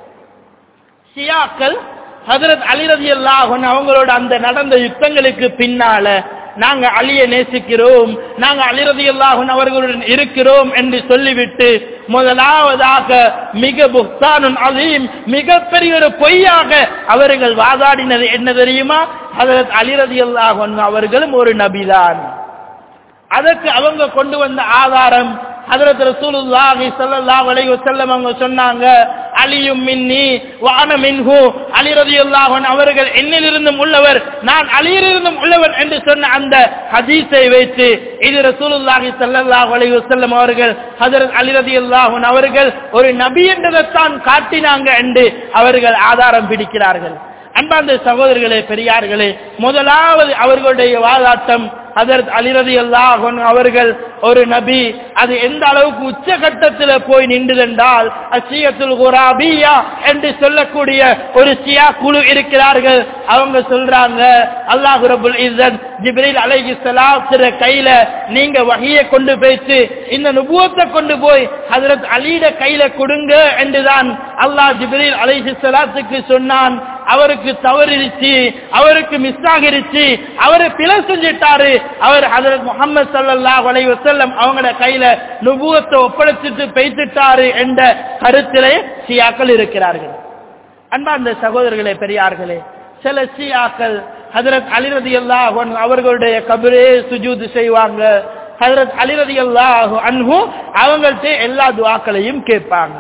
ஷியாக்கள் ஹஜ்ரத் அலி ரலியல்லாஹு அன்ஹு அவங்களோட அந்த நடந்த யுத்தங்களுக்கு பின்னால நாங்க அலியை நேசிக்கிறோம், நாங்க அலி ரலியல்லாஹு அன்ஹு அவர்களுடன் இருக்கிறோம் என்று சொல்லிவிட்டு முதலாவதாக மிக புஹ்தானுன் அலீம், மிகப்பெரிய ஒரு பொய்யாக அவர்கள் வாதாடினது என்ன தெரியுமா? ஹஜ்ரத் அலி ரலியல்லாஹு அன்ஹு அவர்களும் ஒரு நபிதான். அதற்கு அவங்க கொண்டு வந்த ஆதாரம் ஹஜ்ரத் ரசூலுல்லாஹி ஸல்லல்லாஹு அலைஹி வஸல்லம் அவங்க சொன்னாங்க, அலியும் மின்னி வ அன மின்ஹு, அலி ரலியல்லாஹு அன்ஹு அவர்கள் என்னிலிருந்தும் உள்ளவர், நான் அலியிலிருந்தும் உள்ளவர் என்று சொன்ன அந்த ஹதீஸை வைத்து இது ரசூலுல்லாஹி ஸல்லல்லாஹு அலைஹி வஸல்லம் அவர்கள் ஹஜ்ரத் அலி ரலியல்லாஹு அன்ஹு அவர்கள் ஒரு நபி என்றதைத்தான் காட்டினாங்க என்று அவர்கள் ஆதாரம் பிடிக்கிறார்கள். அன்பார்ந்த சகோதரர்களே பெரியார்களே, முதலாவது அவர்களுடைய வாதாட்டம் ஹஜ்ரத் அலி ரலியல்லாஹு அன்ஹு அவர்கள் ஒரு நபி. அது எந்த அளவுக்கு உச்சகட்டத்தில் போய் நின்றுதென்றால் அஷியத்துல் குராபியா என்று சொல்லக்கூடிய ஒரு ஷியா குழு இருக்கிறார்கள். அவங்க சொல்றாங்க, அல்லாஹ் ரப்புல் இஸ்ஸத் ஜிப்ரீல் அலைஹிஸ்ஸலாத்துல கையில நீங்க வஹியை கொண்டு போயிட்டு இந்த நுபுவத்தை கொண்டு போய் ஹஜ்ரத் அலிட கையில கொடுங்க என்றுதான் அல்லாஹ் ஜிப்ரீல் அலைஹிஸ்ஸலாத்துக்கு சொன்னான். அவருக்கு தவறிருச்சு, அவருக்கு மிஸ் ஆகிருச்சு, அவரு பிழை செஞ்சிட்டாரு, அவர் ஹஜ்ரத் முஹம்மது ஸல்லல்லாஹு அலைஹி வஸல்லம் அவங்களோட கையில நுபுவத்தை ஒப்படைச்சிட்டு பேசிட்டாரு என்ற கருத்திலே ஷியாக்கள் இருக்கிறார்கள். அன்பார்ந்த சகோதரர்களே பெரியார்களே, சில ஷியாக்கள் ஹஜ்ரத் அலி ரலியல்லாஹு அன்ஹு அவர்களுடைய கபரே சுஜூத் செய்வாங்க. ஹஜ்ரத் அலி ரலியல்லாஹு அன்ஹு அவங்கள்ட்ட எல்லா துஆக்களையும் கேட்பாங்க.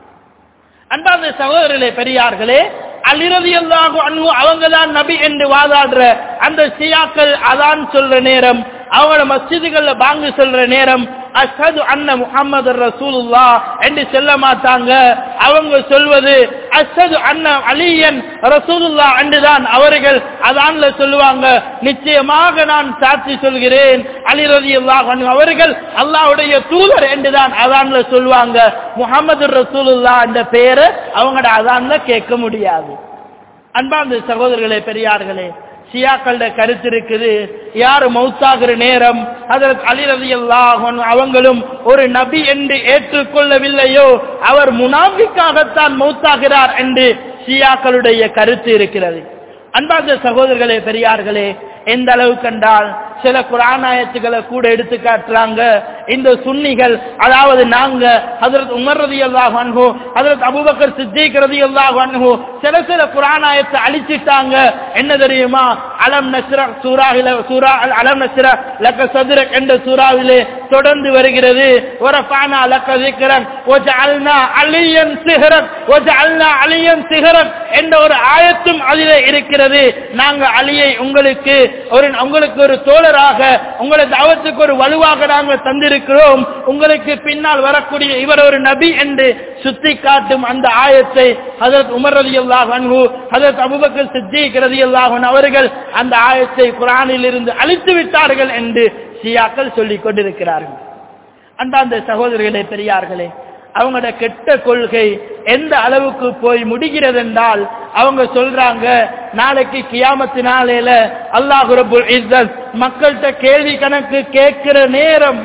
அன்பார்ந்த சகோதரர்களே பெரியார்களே, அலி ரலியல்லாஹு அன்ஹு அவங்க தான் நபி என்று வாதாடுற அந்த ஷியாக்கள் அதான் சொல்ற நேரம், அவங்களோட மஸ்ஜிதுகள்ல பாங்கு சொல்ற நேரம் அஷ்ஹது அன்ன முஹம்மது ரசூலுல்லாஹ் என்று சொல்ல மாட்டாங்க. அவங்க சொல்வது அஷ்ஹது அன்ன அலியன் ரசூலுல்லாஹ் என்றுதான் அவர்கள் அதான்ல சொல்லுவாங்க. நிச்சயமாக நான் சாட்சி சொல்கிறேன் அலி ரலியல்லாஹு அன்ஹு அவர்கள் அல்லாஹ்வுடைய தூதர் என்றுதான் அதான்ல சொல்லுவாங்க. முஹம்மது ரசூலுல்லாஹ் என்ற பெயரை அவங்களோட அதான்ல கேட்க முடியாது. அன்பார்ந்த சகோதரர்களே பெரியார்களே, ஷியாக்களோட கருத்து இருக்குது, யாரு மௌத்தாகிற நேரம் ஹஜ்ரத் அலி ரலியல்லாஹு அன்ஹு அவங்களும் ஒரு நபி என்று ஏற்றுக்கொள்ளவில்லையோ அவர் முனாஃபிக்காகத்தான் மௌத்தாகிறார் என்று ஷியாக்களுடைய கருத்து இருக்கிறது. அன்பார்ந்த சகோதரர்களே பெரியார்களே, எந்த அளவு கண்டால் சில குர்ஆன் ஆயத்துக்களை கூட எடுத்து காட்டுறாங்க. இந்த சுன்னிகள், அதாவது நாங்க ஹஜ்ரத் உமர் ரலியல்லாஹு அன்ஹு, ஹஜ்ரத் அபூபக்கர் சித்திக் ரலியல்லாஹு அன்ஹு சில சில குர்ஆன் ஆயத்தை அழிச்சிட்டாங்க. என்ன தெரியுமா? அலம் நஸ்ர சூராவில சூரா அலம் நஸ்ர லக சத்ரக் என்ற சூராவிலே தொடர்ந்து வருகிறது. வரஃபனா லக ذிக்ரன் வஜஅல்னா அலியன் சிஹரன் வஜஅல்னா அலியன் சிஹரன் என்ற ஒரு ஆயத்தும் அதிலே இருக்கிறது. நாங்க அலியை உங்களுக்கு ஒரு உங்களுக்கு ஒரு தோழராக, உங்களது தாவத்துக்கு ஒரு வலுவாக நாங்கள் தந்திருக்கிறோம். உங்களுக்கு பின்னால் வரக்கூடிய இவர் ஒரு நபி என்று சுத்தி காட்டும் அந்த ஆயத்தை ஹஜ்ரத் உமர் ரலியல்லாஹு அன்ஹு, ஹஜ்ரத் அபூபக்கர் சித்திக் ரலியல்லாஹு அன்ஹு அவர்கள் அந்த ஆயத்தை குர்ஆனில் இருந்து அழித்து விட்டார்கள் என்று ஷியாக்கள் சொல்லிக் கொண்டிருக்கிறார்கள். அன்பார்ந்த சகோதரர்களே, பெரியார்களே, அவங்களோட கெட்ட கொள்கை எந்த அளவுக்கு போய் முடிகிறது என்றால், அவங்க சொல்றாங்க நாளைக்கு கியாமத்து நாளையில அல்லாஹ் ரப்புல் இஸ்ஸத் மக்கள்கிட்ட கேள்வி கணக்கு கேட்கிற நேரம்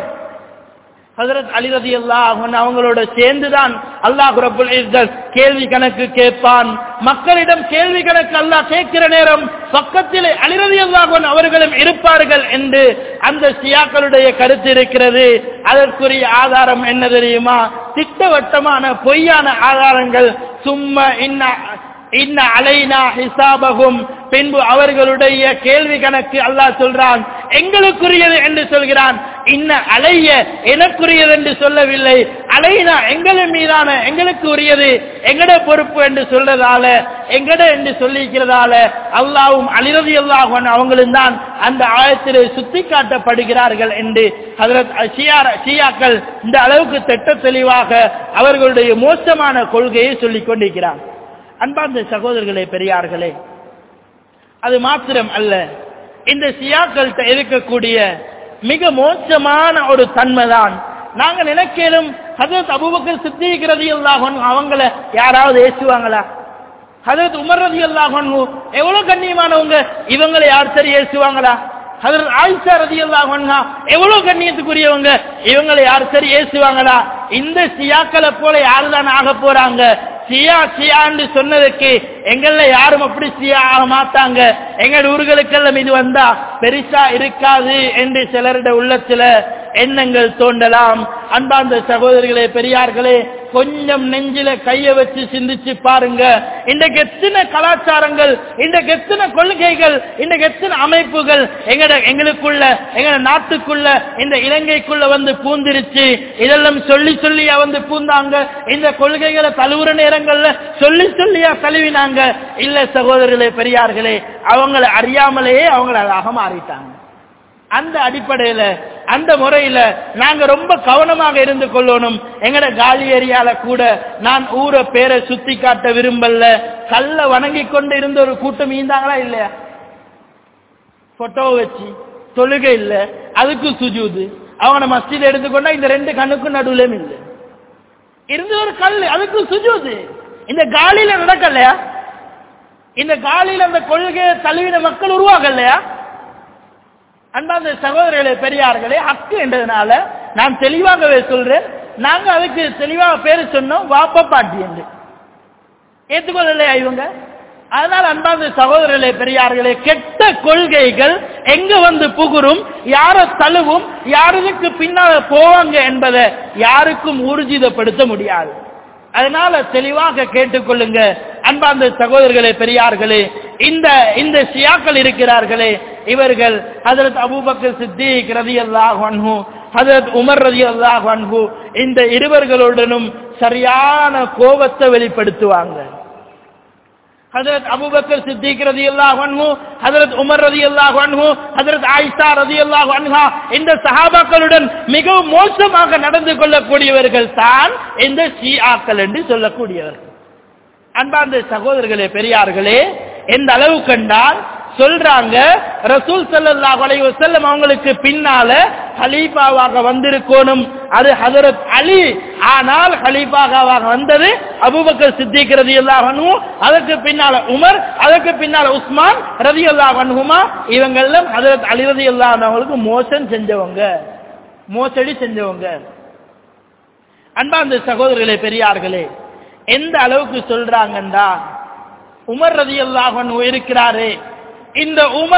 ஹஜ்ரத் அலி ரலியல்லாஹு அன்ஹு அவங்களோட சேர்ந்துதான் அல்லாஹ் ரப்புல் இஸ்ஸத் கேள்வி கணக்கு கேட்பான். மக்களிடம் கேள்வி கணக்கு அல்லாஹ் கேட்கிற நேரம் பக்கத்திலே அலி ரலியல்லாஹு அன்ஹு அவர்களும் இருப்பார்கள் என்று அந்த ஷியாக்களுடைய கருத்து இருக்கிறது. அதற்குரிய ஆதாரம் என்ன தெரியுமா? திட்டவட்டமான பொய்யான ஆதாரங்கள். சும்மா இன்ன இன்ன அலைனா ஹிசாபகும், பின்பு அவர்களுடைய கேள்வி கணக்கு அல்லாஹ் சொல்றான் எங்களுக்குரியது என்று சொல்கிறான். இன்ன அலைய எனக்குரியது என்று சொல்லவில்லை. அலைனா எங்களின் மீதான எங்களுக்கு உரியது, எங்கட பொறுப்பு என்று சொல்றதால எங்கட என்று சொல்லிக்கிறதால அல்லாஹ்வும் அலி ரலியல்லாஹு அன்ஹு அவங்களும் தான் அந்த ஆயத்திலே சுட்டி காட்டப்படுகிறார்கள் என்று ஹஜ்ரத் ஷியாக்கள் இந்த அளவுக்கு திட்ட தெளிவாக அவர்களுடைய மோசமான கொள்கையை சொல்லிக் கொண்டிருக்கிறார். அன்பார்ந்த சகோதரர்களே, பெரியார்களே, அது மாத்திரம் அல்ல, இந்த ஷியாக்கள்கிட்ட இருக்கக்கூடிய மிக மோசமான ஒரு தன்மைதான். நாங்க நினைக்கலும் ஹஜ்ரத் அபூபக்கர் சித்திக் ரலியல்லாஹு அன்ஹு அவங்கள யாராவது ஏசுவாங்களா? ஹஜ்ரத் உமர் ரலியல்லாஹு அன்ஹு எவ்வளவு கண்ணியமானவங்க, இவங்களை யார் சரி ஏசுவாங்களா? ஹஜ்ரத் ஆயிஷா ரலியல்லாஹு அன்ஹா எவ்வளவு கண்ணியத்துக்குரியவங்க, இவங்களை யார் சரி ஏசுவாங்களா? இந்த ஷியாக்களை போல யாருதான் ஆக போறாங்க? சியா சியான்னு சொன்னதுக்கு எங்கள யாரும் அப்படி சியா ஆக மாட்டாங்க, எங்கள் ஊர்களுக்கெல்லாம் இது வந்தா பெருசா இருக்காது என்று சிலருடைய உள்ளத்துல எண்ணங்கள் தோண்டலாம். அன்பார்ந்த சகோதரர்களே, பெரியார்களே, கொஞ்சம் நெஞ்சில கைய வச்சு சிந்திச்சு பாருங்க. இன்றைக்கு எத்தனை கலாச்சாரங்கள், இன்றைக்கு எத்தனை கொள்கைகள், இன்றைக்கு எத்தனை அமைப்புகள் எங்கட எங்களுக்குள்ள எங்க நாட்டுக்குள்ள இந்த இலங்கைக்குள்ள வந்து பூந்திருச்சு. இதெல்லாம் சொல்லி சொல்லியா வந்து பூந்தாங்க. இந்த கொள்கைகளை தழுவுற நேரங்கள்ல சொல்லி சொல்லியா தழுவினாங்க. இல்ல சகோதரர்களே, பெரியார்களே, அவங்களை அறியாமலேயே அவங்களை அழகாக மாறிட்டாங்க. அந்த அடிப்படையில அந்த முறையில நாங்க ரொம்ப கவனமாக இருந்து கொள்ளணும். எங்கட காலி ஏரியால கூட நான் ஊரை பேரை சுத்தி காட்ட விரும்பல. கல்ல வணங்கி கொண்டு இருந்த ஒரு கூட்டம் இருந்தாங்களா இல்லையா? போட்டோ வச்சு தொழுகை இல்ல, அதுக்கு சுஜூது. அவங்க மஸ்ஜித் எடுத்துக்கொண்டா இந்த ரெண்டு கண்ணுக்கும் நடுவுலயும் இல்லை இருந்து ஒரு கல், அதுக்கு சுஜூது. இந்த காலியில நடக்கலையா? இந்த காலியில அந்த கொள்கையை தழுவின மக்கள் உருவாகலையா? அன்பார்ந்த சகோதரர்களே, பெரியார்களே, ஹக்கு என்றதுனால நான் தெளிவாகவே சொல்றேன். நாங்க அதுக்கு தெளிவாக பேரு சொன்னோம், வாப்பா பாட்டி என்று. ஏற்றுக்கொள்ளலையா இவங்க? அதனால் அன்பார்ந்த சகோதரர்களே, பெரியார்களே, கெட்ட கொள்கைகள் எங்க வந்து புகுரும், யார தழுவும், யாருக்கு பின்னால போவாங்க என்பதை யாருக்கும் ஊர்ஜிதப்படுத்த முடியாது. அதனால தெளிவாக கேட்டுக்கொள்ளுங்க அன்பார்ந்த சகோதரர்களே, பெரியார்களே. இந்த இந்த ஷியாக்கள் இருக்கிறார்களே, இவர்கள் ஹஜ்ரத் அபூபக்கர் சித்திக் ரலியல்லாஹு அன்ஹு, ஹஜ்ரத் உமர் ரலியல்லாஹு அன்ஹு இந்த இருவர்களுடனும் சரியான கோபத்தை வெளிப்படுத்துவாங்க. ஹஜ்ரத் அபூபக்கர் சித்திக் ரலியல்லாஹு அன்ஹு, ஹஜ்ரத் உமர் ரலியல்லாஹு அன்ஹு, ஹஜ்ரத் ஆயிஷா ரலியல்லாஹு அன்ஹா இந்த சஹாபாக்களுடன் மிகவும் மோசமாக நடந்து கொள்ளக்கூடியவர்கள் தான் இந்த ஷியாக்கள் என்று சொல்லக்கூடியவர்கள். அன்பார்ந்த சகோதரர்களே, பெரியார்களே, எந்த அளவு கண்டால் சொல்றாங்க ரசூல் ஸல்லல்லாஹு அலைஹி வஸல்லம் அவங்களுக்கு பின்னால ஹலீஃபாவாக வந்திருக்கணும், அது ஹஜ்ரத் அலி. ஆனால் ஹலீஃபாவாக வந்தது அபூபக்கர் சித்திக் ரலியல்லாஹு அன்ஹு, அதற்கு பின்னால உமர், அதற்கு பின்னால உஸ்மான் ரலியல்லாஹு அன்ஹுமா. இவங்க எல்லாம் ஹஜ்ரத் அலி ரலியல்லாஹு அன்ஹு அவங்களுக்கு மோசம் செஞ்சவங்க, மோசடி செஞ்சவங்க. அன்பார்ந்த சகோதரர்களே, பெரியார்களே, எந்த அளவுக்கு சொல்றாங்கண்டா, உமர் ரலியல்லாஹு அன்ஹு இருக்கிறாரே, இந்த Umar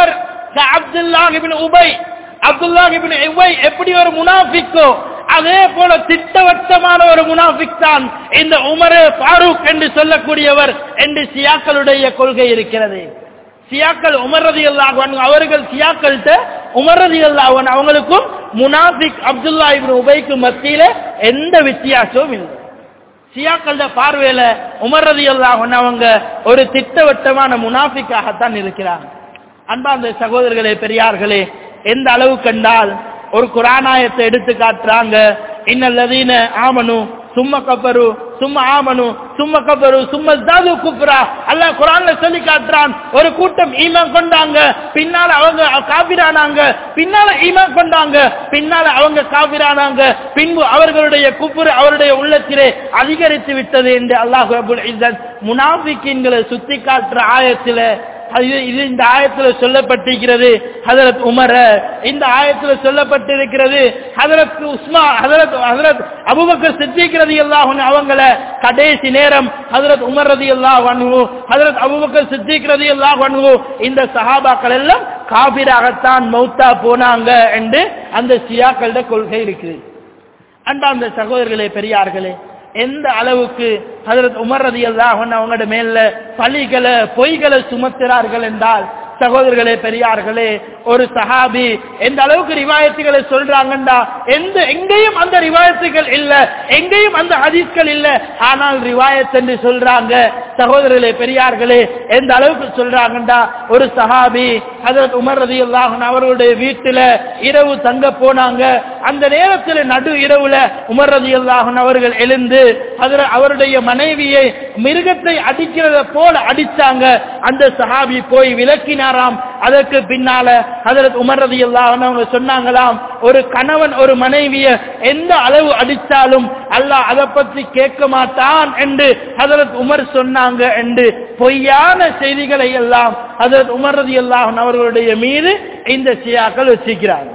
Abdullah ibn Ubay Abdullah ibn Ubay எப்படி ஒரு முனாஃபிக்கோ அதே போல திட்டவட்டமான ஒரு முனாஃபிக் தான் இந்த உமர் ஃபாரூக் என்று சொல்லக்கூடியவர் என்று ஷியாக்களுடைய கொள்கை இருக்கிறது. ஷியாக்கள் உமர் ரலியல்லாஹு அன்ஹு அவர்கள் ஷியாக்கள்கிட்ட உமர் ரலியல்லாஹு அன்ஹு அவங்களுக்கும் முனாஃபிக் அப்துல்லாஹ் இப்னு உபைக்கு மத்தியில எந்த வித்தியாசமும் இல்லை. ஷியாக்களோட பார்வையில உமர் ரலியல்லாஹு அன்ஹு அவங்க ஒரு திட்டவட்டமான முனாஃபிக்காகத்தான் இருக்கிறாங்க. அன்பார்ந்த சகோதரர்களே, பெரியார்களே, எந்த அளவு கண்டால் ஒரு குர்ஆன் ஆயத்தை எடுத்து காட்டுறாங்க. இன்னல்லதீன ஆமனு சும்ம கஃபரு சும்ம ஆமனு சும்ம கஃபரு சும்ம ஜாது குஃப்ரா. அல்லாஹ் குர்ஆன்ல சொல்லி காட்டுறான், ஒரு கூட்டம் ஈமான் கொண்டாங்க, பின்னால அவங்க காஃபிரானாங்க, பின்னால ஈமான் கொண்டாங்க, பின்னால அவங்க காஃபிரானாங்க, பின்பு அவர்களுடைய குஃப்ர் அவருடைய உள்ளத்திலே அதிகரித்து விட்டது என்று அல்லாஹ் ரப்பல் இஸ்ஸத் முனாஃபிகீன்களை சுத்தி காட்டுற ஆயத்தில இது இந்த ஆயத்துல சொல்லப்பட்டிருக்கிறது ஹஜரத் உமர், இந்த ஆயத்துல சொல்லப்பட்டிருக்கிறது ஹஜரத் உஸ்மா ஹஜரத் ஹஜரத் அபூபக்கர் சித்திக் ரலியல்லாஹு அன்ஹு அவங்கள கடைசி நேரம் ஹஜரத் உமர் ரலியல்லாஹு அன்ஹு ஹஜரத் அபூபக்கர் சித்திக் ரலியல்லாஹு அன்ஹு இந்த சஹாபாக்கள் எல்லாம் காபிராகத்தான் மௌத்தா போனாங்க என்று அந்த ஷியாக்களோட கொள்கை இருக்குது. அன்பார்ந்த சகோதரர்களே, பெரியார்களே, எந்த அளவுக்கு ஹஜரத் உமர் ரலியல்லாஹு அன்ஹு அவங்களோட மேல பழிகளை பொய்களை சுமத்துறார்கள் என்றால், சகோதரர்களே, பெரியார்களே, ஒரு சஹாபி எந்த அளவுக்கு ரிவாயத்துகளை சொல்றாங்கண்டா எந்த எங்கேயும் அந்த ரிவாயத்துகள் இல்ல, எங்கேயும் அந்த ஹதீஸ்கள் இல்ல, ஆனால் ரிவாயத் என்று சொல்றாங்க. சகோதரர்களே, பெரியார்களே, எந்த அளவுக்கு சொல்றாங்கண்டா ஒரு சஹாபி ஹஜரத் உமர் ரலியல்லாஹு அன்ஹு அவருடைய வீட்டுல இரவு தங்க போனாங்க. அந்த நேரத்தில் நடு இரவுல உமர் ரலியல்லாஹு அன்ஹு அவர்கள் எழுந்து அவருடைய மனைவியை மிருகத்தை அடிக்கிறத போல அடிச்சாங்க. அந்த சஹாபி போய் விலக்கினாராம். அதற்கு பின்னால ஹஜரத் உமர் ரலியல்லாஹு அன்ஹு அவங்க சொன்னாங்களாம், ஒரு கணவன் ஒரு மனைவியை எந்த அளவு அடித்தாலும் அல்லாஹ் அதை பற்றி கேட்க மாட்டான் என்று ஹஜரத் உமர் சொன்னாங்க என்று பொய்யான செய்திகளை எல்லாம் ஹஜரத் உமர் ரலியல்லாஹு அன்ஹு அவர்களுடைய மீது இந்த ஷியாக்கள் வச்சிருக்கிறாங்க.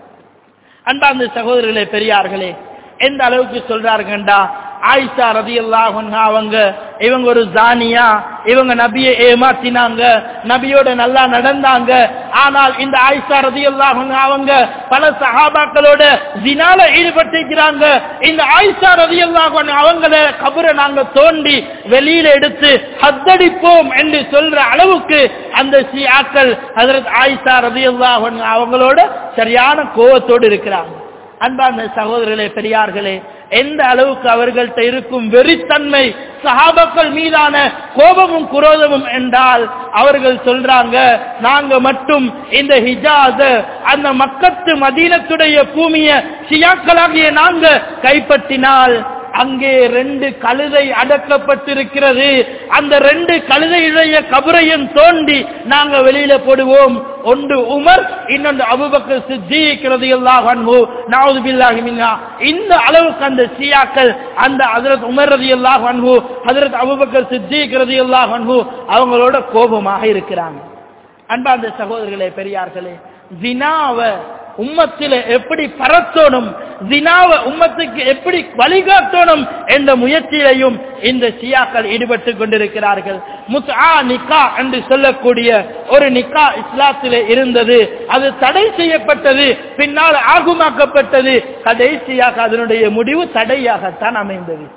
அன்பார்ந்த சகோதரர்களே, பெரியார்களே, எந்த அளவுக்கு சொல்றாருங்கண்டா ஆயிஷா ரலியல்லாஹு அன்ஹா அவங்க இவங்க ஒரு ஜானியா, இவங்க நபியை ஏமாத்தினாங்க, நபியோட நல்லா நடந்தாங்க. ஆனால் இந்த ஆயிஷா ரலியல்லாஹு அன்ஹா அவங்க பல சஹாபாக்களோட ஜினால ஈடுபட்டிருக்கிறாங்க. இந்த ஆயிஷா ரலியல்லாஹு அன்ஹா அவங்கள கபரை நாங்க தோண்டி வெளியில எடுத்து ஹத்தடிப்போம் என்று சொல்ற அளவுக்கு அந்த ஷியாக்கள் ஹஜரத் ஆயிஷா ரலியல்லாஹு அன்ஹா அவங்களோட சரியான கோபத்தோடு இருக்கிறாங்க. அன்பார்ந்த சகோதரர்களே, பெரியார்களே, எந்த அளவுக்கு அவர்கள்ட்ட இருக்கும் வெறித்தன்மை, சஹாபாக்கள் மீதான கோபமும் குரோதமும் என்றால் அவர்கள் சொல்றாங்க, நாங்க மட்டும் இந்த ஹிஜாஸ் அந்த மக்கத்து மதீனத்துடைய பூமியை ஷியாக்களாகிய நாங்க கைப்பற்றினால் அங்கே ரெண்டு கழுதை அடக்கப்பட்டிருக்கிறது, அந்த ரெண்டு கழுதையுடைய கபரையும் தோண்டி நாங்க வெளியில போடுவோம். ஒன்று உமர், இன்னொன்று அபூபக்கர் சித்திக் ரலியல்லாஹு அன்ஹு. நஊது பில்லாஹி மின்ஹா. இந்த அளவுக்கு அந்த ஷியாக்கள் அந்த ஹஜரத் உமர் ரலியல்லாஹு அன்ஹு ஹஜரத் அபூபக்கர் சித்திக் ரலியல்லாஹு அன்ஹு அவங்களோட கோபமாக இருக்கிறாங்க. அன்பார்ந்த சகோதரர்களே, பெரியார்களே, ஜினாவ உம்மத்தில எப்படி பரத்தோணும், ஜினாவ உம்மத்துக்கு எப்படி வழிகாட்டணும் என்ற முயற்சியிலையும் இந்த ஷியாக்கள் ஈடுபட்டு கொண்டிருக்கிறார்கள். முத்ஆ நிக்கா என்று சொல்லக்கூடிய ஒரு நிக்கா இஸ்லாத்திலே இருந்தது, அது தடை செய்யப்பட்டது, பின்னால் ஆகுமாக்கப்பட்டது. கடைசியாக அதனுடைய முடிவு தடையாகத்தான் அமைந்தது.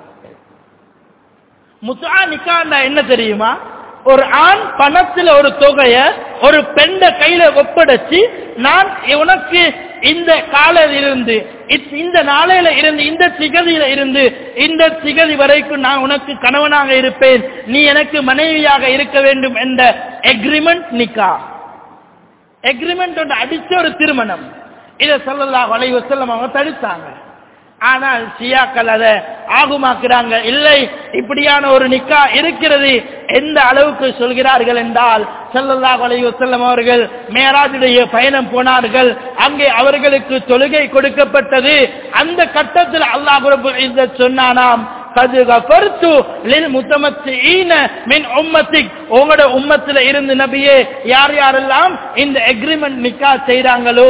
முத்ஆ நிக்கா என்ன தெரியுமா? ஒரு ஆண் பணத்தில் ஒரு தொகைய ஒரு பெண்ட கையில ஒப்படைச்சு, நான் உனக்கு இந்த காலையிலிருந்து இந்த நாளையில இருந்து இந்த திகதியில இருந்து இந்த திகதி வரைக்கும் நான் உனக்கு கணவனாக இருப்பேன், நீ எனக்கு மனைவியாக இருக்க வேண்டும் என்ற எக்ரிமெண்ட் நிக்கா. எக்ரிமெண்ட் ஒன்று அடிச்ச ஒரு திருமணம். இதை ஸல்லல்லாஹு அலைஹி வஸல்லம் அவங்க தடுத்தாங்க. ஆனால் ஷியாக்கள் அதை ஆகுமாக்குறாங்க. இல்லை, இப்படியான ஒரு நிக்கா இருக்கிறது. எந்த அளவுக்கு சொல்கிறார்கள் என்றால், ஸல்லல்லாஹு அலைஹி வஸல்லம் அவர்கள் மேராஜுடைய பயணம் போனார்கள். அங்கே அவர்களுக்கு தொழுகை கொடுக்கப்பட்டது. அந்த கட்டத்தில் அல்லாஹ் ரப்பல் இஸ்ஸத் சொன்னானாம், கது கஃபர்து லில் முத்தமத்திஈன மின் உம்மத்திக், உங்களோட உம்மத்தில இருந்து நபியே யார் யாரெல்லாம் இந்த எக்ரிமெண்ட் நிக்கா செய்றாங்களோ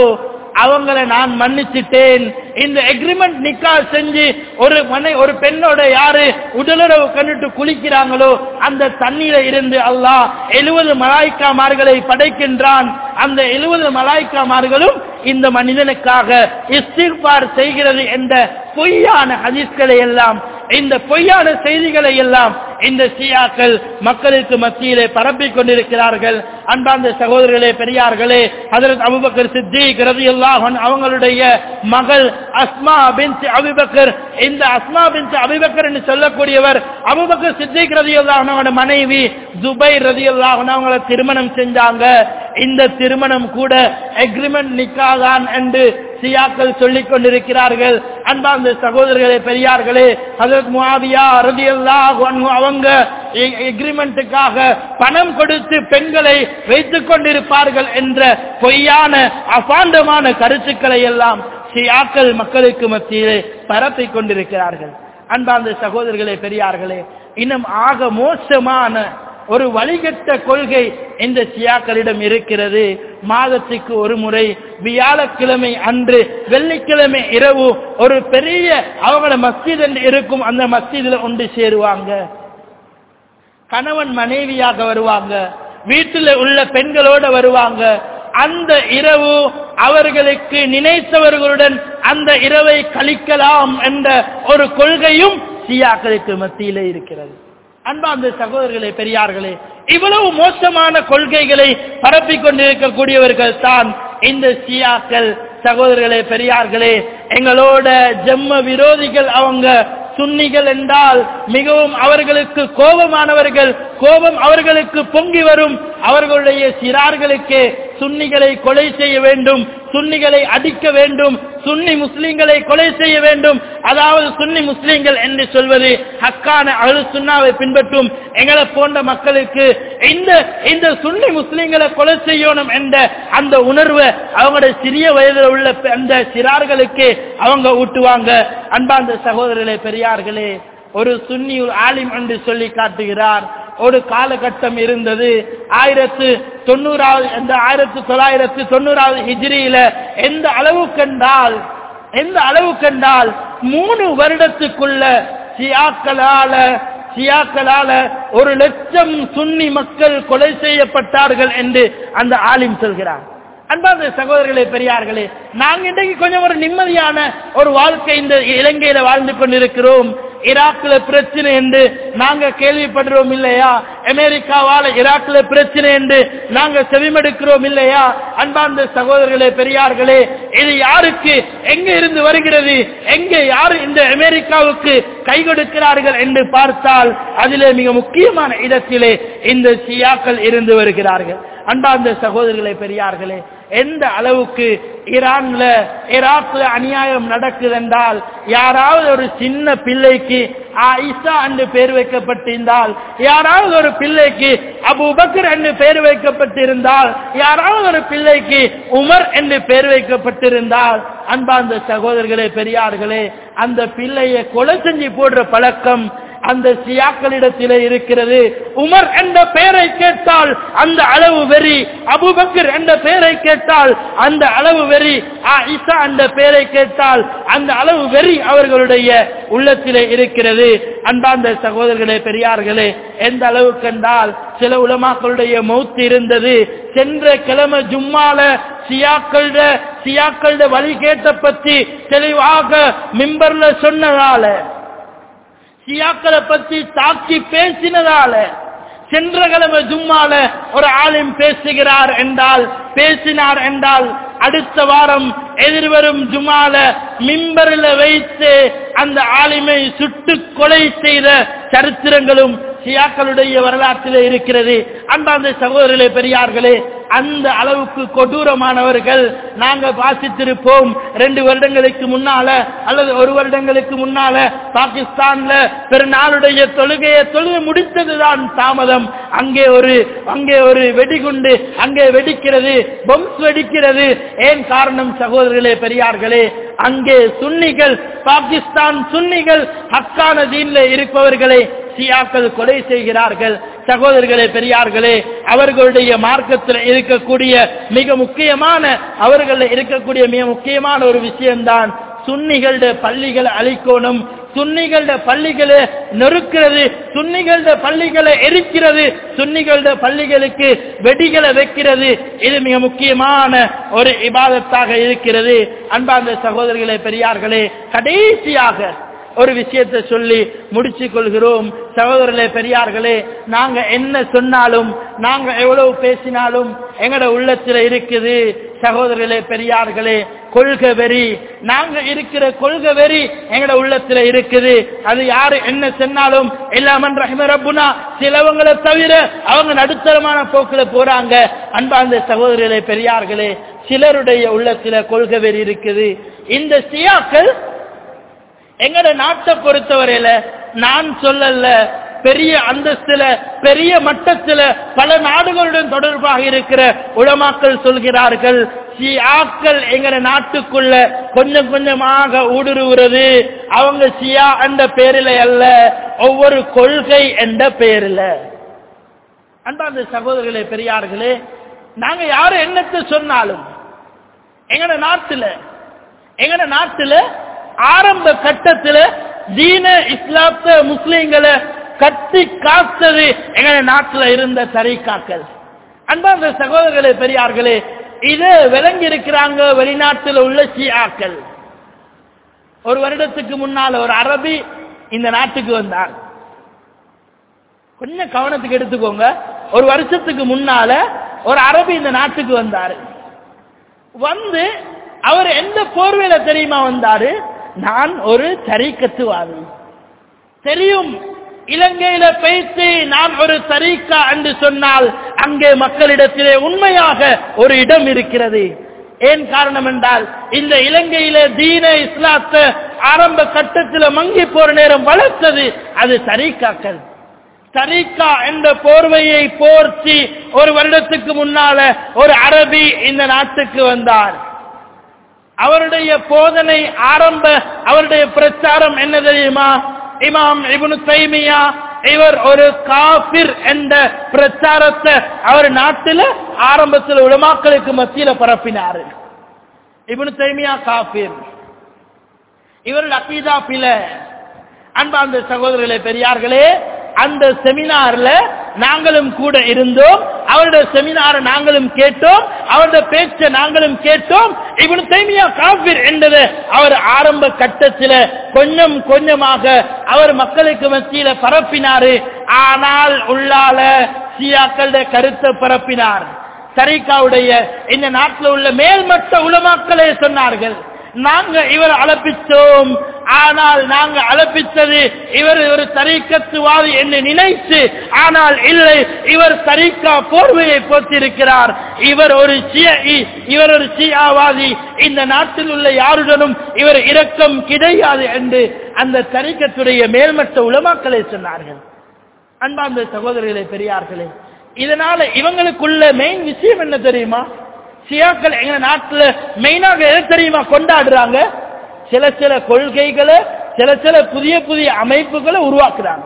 அவங்களை நான் மன்னிச்சிட்டேன். இந்த எக்ரிமெண்ட் நிக்கா செஞ்சு ஒரு மனை ஒரு பெண்ணோட யாரு உடலுறவு கண்டுட்டு குளிக்கிறாங்களோ அந்த தண்ணீர இருந்து அல்லாஹ் எழுபது மலாய்க்காமார்களை படைக்கின்றான். அந்த எழுபது மலாய்க்காமார்களும் இந்த மனிதனுக்காக இஸ்திக்பார் செய்கிறது என்ற பொய்யான ஹதீஸ்களை எல்லாம், இந்த பொய்யான செய்திகளை எல்லாம் இந்த ஷியாக்கள் மக்களுக்கு மத்தியிலே பரப்பிக் கொண்டிருக்கிறார்கள். அன்பார்ந்த சகோதரர்களே, பெரியார்களே, ஹஜ்ரத் அபூபக்கர் சித்திக் ரலியல்லாஹு அன்ஹு அவங்களுடைய மகள் அஸ்மா பின்த் அபூபக்கர், இந்த அஸ்மா பின்த் அபூபக்கர் என்று சொல்லக்கூடியவர் அபூபக்கர் சித்திக் ரலியல்லாஹு அன்ஹுவோட மனைவி ஜுபைர் ரலியல்லாஹு அன்ஹு அவங்களை திருமணம் செஞ்சாங்க. இந்த திருமணம் கூட எக்ரிமெண்ட் நிக்கா தான் என்று ஷியாக்கள் சொல்லிக் கொண்டிருக்கிறார்கள். அன்பார்ந்த சகோதரர்களே, பெரியார்களே, ஹஜ்ரத் முஆவியா ரலியல்லாஹு அன்ஹு அவங்க எக்ரிமெண்ட்டுக்காக பணம் கொடுத்து பெண்களை வைத்துக் கொண்டிருப்பார்கள் என்ற பொய்யான அபாண்டமான கருத்துக்களை எல்லாம் ஷியாக்கள் மக்களுக்கு மத்தியிலே பரப்பிக் கொண்டிருக்கிறார்கள். அன்பார்ந்த சகோதரர்களே, பெரியார்களே, இன்னும் ஆக மோசமான ஒரு வழிகட்ட கொள்கை இந்த ஷியாக்களிடம் இருக்கிறது. மாதத்துக்கு ஒரு முறை வியாழக்கிழமை அன்று வெள்ளிக்கிழமை இரவு ஒரு பெரிய அவங்கள மஸ்ஜித் என்று இருக்கும், அந்த மஸ்ஜிதில் ஒன்று சேருவாங்க. கணவன் மனைவியாக வருவாங்க, வீட்டில் உள்ள பெண்களோட வருவாங்க. அந்த இரவு அவர்களுக்கு நினைத்தவர்களுடன் அந்த இரவை கழிக்கலாம் என்ற ஒரு கொள்கையும் ஷியாக்களுக்கு மத்தியிலே இருக்கிறது. அன்பார்ந்த சகோதரர்களே, பெரியார்களே, இவ்வளவு மோசமான கொள்கைகளை பரப்பிக் கொண்டிருக்கக்கூடியவர்கள் தான் இந்த ஷியாக்கள். சகோதரர்களே, பெரியார்களே, எங்களோட ஜம்ம விரோதிகள் அவங்க சுன்னிகள் என்றால் மிகவும் அவர்களுக்கு கோபமானவர்கள். கோபம் அவர்களுக்கு பொங்கி வரும். அவர்களுடைய சிறார்களுக்கு சுன்னிகளை கொலை செய்ய வேண்டும், சுன்னிகளை அடிக்க வேண்டும், சுன்னி முஸ்லிம்களை கொலை செய்ய வேண்டும். அதாவது சுன்னி முஸ்லிம்கள் என்று சொல்வது ஹக்கான அஹ்லு சுன்னாவை பின்பற்றும் எங்களை போன்ற மக்களுக்கு இந்த இந்த சுன்னி முஸ்லிம்களை கொலை செய்யணும் என்ற அந்த உணர்வு அவங்களுடைய சிறிய வயதில் உள்ள அந்த சிறார்களுக்கு அவங்க ஊட்டுவாங்க. அன்பார்ந்த சகோதரர்களே, பெரியார்களே, ஒரு சுன்னி ஆலிம் என்று சொல்லி காட்டுகிறார். ஒரு காலகட்டம் இருந்தது, ஆயிரத்து தொண்ணூறாவது இந்த ஆயிரத்தி தொள்ளாயிரத்தி தொண்ணூறாவது ஹிஜ்ரியில எந்த அளவு கண்டால் எந்த அளவு கண்டால் மூணு வருடத்துக்குள்ள ஷியாக்களால ஷியாக்களால ஒரு லட்சம் சுன்னி மக்கள் கொலை செய்யப்பட்டார்கள் என்று அந்த ஆலிம் சொல்கிறார். அன்பார்ந்த சகோதரர்களே, பெரியார்களே, நாங்க இன்றைக்கு கொஞ்சம் ஒரு நிம்மதியான ஒரு வாழ்க்கை இந்த இலங்கையில வாழ்ந்து கொண்டிருக்கிறோம். ஈராக்ல பிரச்சனை என்று நாங்க கேள்விப்படுறோம் இல்லையா? அமெரிக்காவால ஈராக்ல பிரச்சனை என்று நாங்க செவிமடுக்கிறோம் இல்லையா? அன்பார்ந்த சகோதரர்களே, பெரியார்களே, இது யாருக்கு எங்க இருந்து வருகிறது? எங்கே யாரு இந்த அமெரிக்காவுக்கு கை கொடுக்கிறார்கள் என்று பார்த்தால் அதிலே மிக முக்கியமான இடத்திலே இந்த ஷியாக்கள் இருந்து வருகிறார்கள். அன்பார்ந்த சகோதரர்களே, பெரியார்களே, எந்த அளவுக்கு ஈரான்ல ஈராக்ல அநியாயம் நடக்குது என்றால், யாராவது ஒரு சின்ன பிள்ளைக்கு ஆயிஷா என்று பெயர் வைக்கப்பட்டிருந்தால், யாராவது ஒரு பிள்ளைக்கு அபூபக்கர் என்று பெயர் வைக்கப்பட்டிருந்தால், யாராவது ஒரு பிள்ளைக்கு உமர் என்று பெயர் வைக்கப்பட்டிருந்தால், அன்பார்ந்த சகோதரர்களே, பெரியார்களே, அந்த பிள்ளையை கொலை செஞ்சு போடுற பழக்கம் அந்த ஷியாக்களிடத்திலே இருக்கிறது. உமர் என்ற பெயரை கேட்டால் அந்த அளவு வெறி, அபூபக்கர் என்ற பெயரை கேட்டால் அந்த அளவு வெறி, ஆயிஷா என்ற பெயரை கேட்டால் அந்த அளவு வெறி அவர்களுடைய உள்ளத்திலே இருக்கிறது. அன்பார்ந்த சகோதரர்களே, பெரியார்களே, எந்த அளவுக்கு என்றால் சில உலமாக்களுடைய மௌத் இருந்தது. சென்ற கிழமை ஜும்மால ஷியாக்கள ஷியாக்கள வழிகேட்ட பத்தி தெளிவாக மிம்பர்ல சொன்னதால, ஷியாக்களை பத்தி தாக்கி பேசினதால, சென்ற கிழமை ஜும்மால ஒரு ஆலிம் பேசுகிறார் என்றால் பேசினார் என்றால் அடுத்த வாரம் எதிர்வரும் ஜும்மால மிம்பரில் வைத்து அந்த ஆலிமை சுட்டு கொலை செய்த சரித்திரங்களும் ஷியாக்களுடைய வரலாற்றிலே இருக்கிறது. அன்பார்ந்த சகோதரர்களே, பெரியார்களே, அந்த அளவுக்கு கொடூரமானவர்கள். நாங்க வாசித்திருப்போம், ரெண்டு வருடங்களுக்கு முன்னால அல்லது ஒரு வருடங்களுக்கு முன்னால பாகிஸ்தான்ல பெருநாளுடைய தொழுகையை தொழுகை முடித்ததுதான் தாமதம். அங்கே ஒரு அங்கே ஒரு வெடிகுண்டு அங்கே வெடிக்கிறது, பொம்ஸ் வெடிக்கிறது. ஏன் காரணம் சகோதரர்களே, பெரியார்களே? அங்கே சுன்னிகள், பாகிஸ்தான் சுன்னிகள் ஹக்கான தீன்ல இருப்பவர்களை ஷியாக்கள் கொலை செய்கிறார்கள். சகோதரர்களே, பெரியார்களே, அவர்களுடைய மார்க்கத்தில் இருக்கக்கூடிய மிக முக்கியமான அவர்கள் இருக்கக்கூடிய மிக முக்கியமான ஒரு விஷயம்தான் சுன்னிகளுடைய பள்ளிகளை அழிக்கணும், சுன்னிகளுடைய பள்ளிகளை நொறுக்கிறது, சுன்னிகளுடைய பள்ளிகளை எரிக்கிறது, சுன்னிகளுடைய பள்ளிகளுக்கு வெடிகளை வைக்கிறது. இது மிக முக்கியமான ஒரு இபாதத்தாக இருக்கிறது. அன்பார்ந்த சகோதரர்களே, பெரியார்களே, கடைசியாக ஒரு விஷயத்தை சொல்லி முடிச்சு கொள்கிறோம். சகோதரர்களே, பெரியார்களே, நாங்க என்ன சொன்னாலும் நாங்க எவ்வளவு பேசினாலும் எங்கட உள்ளத்தில் இருக்குது சகோதரர்களே, பெரியார்களே, கொள்கை வெறி. நாங்க இருக்கிற கொள்கை வெறி எங்கட உள்ளத்துல இருக்குது. அது யாரு என்ன சொன்னாலும் இல்லாமன் ரஹ்ம ரப்புனா, சிலவங்களை தவிர அவங்க நடுத்தரமான போக்குல போறாங்க. அன்பார்ந்த சகோதரர்களே, பெரியார்களே, சிலருடைய உள்ளத்துல கொள்கை வெறி இருக்குது. இந்த ஷியாக்கள் எங்கட நாட்டை பொறுத்தவரையில நான் சொல்லல, பெரிய அந்தஸ்துல பெரிய மட்டத்துல பல நாடுகளுடன் தொடர்பாக இருக்கிற உலமாக்கள் சொல்கிறார்கள், ஷியாக்கள் எங்கட நாட்டுக்குள்ள கொஞ்சம் கொஞ்சமாக ஊடுருவுறது அவங்க ஷியா என்ற பேரில அல்ல, ஒவ்வொரு கொள்கை என்ற பேரில. அன்பார்ந்த சகோதரர்களே, பெரியார்களே, நாங்க யாரு என்னத்தை சொன்னாலும் எங்கட நாட்டுல எங்கட நாட்டுல ஆரம்ப கட்டத்தில் தீன இஸ்லாத்த முஸ்லிம்களை கட்டி காத்தது எங்க நாட்டில் இருந்த தரீக்காக்கள். அன்பார்ந்த சகோதரர்களே, பெரியார்களே, இது விளங்கி இருக்கிறாங்க வெளிநாட்டில் உள்ள ஷியாக்கள். ஒரு வருடத்துக்கு முன்னால ஒரு அரபி இந்த நாட்டுக்கு வந்தார். கொஞ்சம் கவனத்துக்கு எடுத்துக்கோங்க. ஒரு வருஷத்துக்கு முன்னால ஒரு அரபி இந்த நாட்டுக்கு வந்தாரு. வந்து அவர் எந்த போர்வையில தெரியுமா வந்தாரு? நான் ஒரு தரீக்கத்துவாதி. தெரியும், இலங்கையில பேசி நான் ஒரு தரீக்கா என்று சொன்னால் அங்கே மக்களிடத்திலே உண்மையாக ஒரு இடம் இருக்கிறது. ஏன் காரணம் என்றால், இந்த இலங்கையில தீன இஸ்லாத்த ஆரம்ப கட்டத்தில் மங்கி போற நேரம் வளர்த்தது அது தரீக்காக்கள். தரீக்கா என்ற போர்வையை போர்த்தி ஒரு வருடத்துக்கு முன்னால ஒரு அரபி இந்த நாட்டுக்கு வந்தார். அவருடைய போதனை ஆரம்ப அவருடைய பிரச்சாரம் என்ன தெரியுமா? இமாம் இப்னு தைமியா இவர் ஒரு காபிர் என்ற பிரச்சாரத்தை அவர் நாட்டில் ஆரம்பத்தில் உலமாக்களுக்கு மத்தியில பரப்பினார். இப்னு தைமியா காபிர், இவருடைய அகீதா பிழை. அன்பார்ந்த சகோதரர்களே, பெரியார்களே, அந்த செமினார்ல நாங்களும் கூட இருந்தோம். அவருடைய செமினாரை நாங்களும் கேட்டோம், அவருடைய பேச்சை நாங்களும் கேட்டோம். இப்னு தைமியா காஃபிர் என்றது அவர் ஆரம்ப கட்டத்தில் கொஞ்சம் கொஞ்சமாக அவர் மக்களுக்கு மத்தியில பரப்பினாரு. ஆனால் உள்ளால ஷியாக்களுடைய கருத்தை பரப்பினார். தரீக்காவுடைய இந்த நாட்டில் உள்ள மேல்மட்ட உலமாக்களே சொன்னார்கள், நாங்க இவர் அழைப்பித்தோம், ஆனால் நாங்க அழைப்பித்தது இவர் ஒரு தரீக்கத்துவாதி என்று நினைத்து, ஆனால் இல்லை, இவர் தரீக்கா போர்வையை போட்டிருக்கிறார், இவர் ஒரு இவர் ஒரு ஷியாவாதி, இந்த நாட்டில் உள்ள யாருடனும் இவர் இரக்கம் கிடையாது என்று அந்த தரீக்கத்துடைய மேல்மட்ட உலமாக்களே சொன்னார்கள். அன்பார்ந்த சகோதரர்களே, பெரியார்களே, இதனால இவங்களுக்குள்ள மெயின் விஷயம் என்ன தெரியுமா? ஷியாக்கள் எங்க நாட்டுல மெயினாக எதை தெரியுமா கொண்டாடுறாங்க? சில சில கொள்கைகளை, சில சில புதிய புதிய அமைப்புகளை உருவாக்குறாங்க,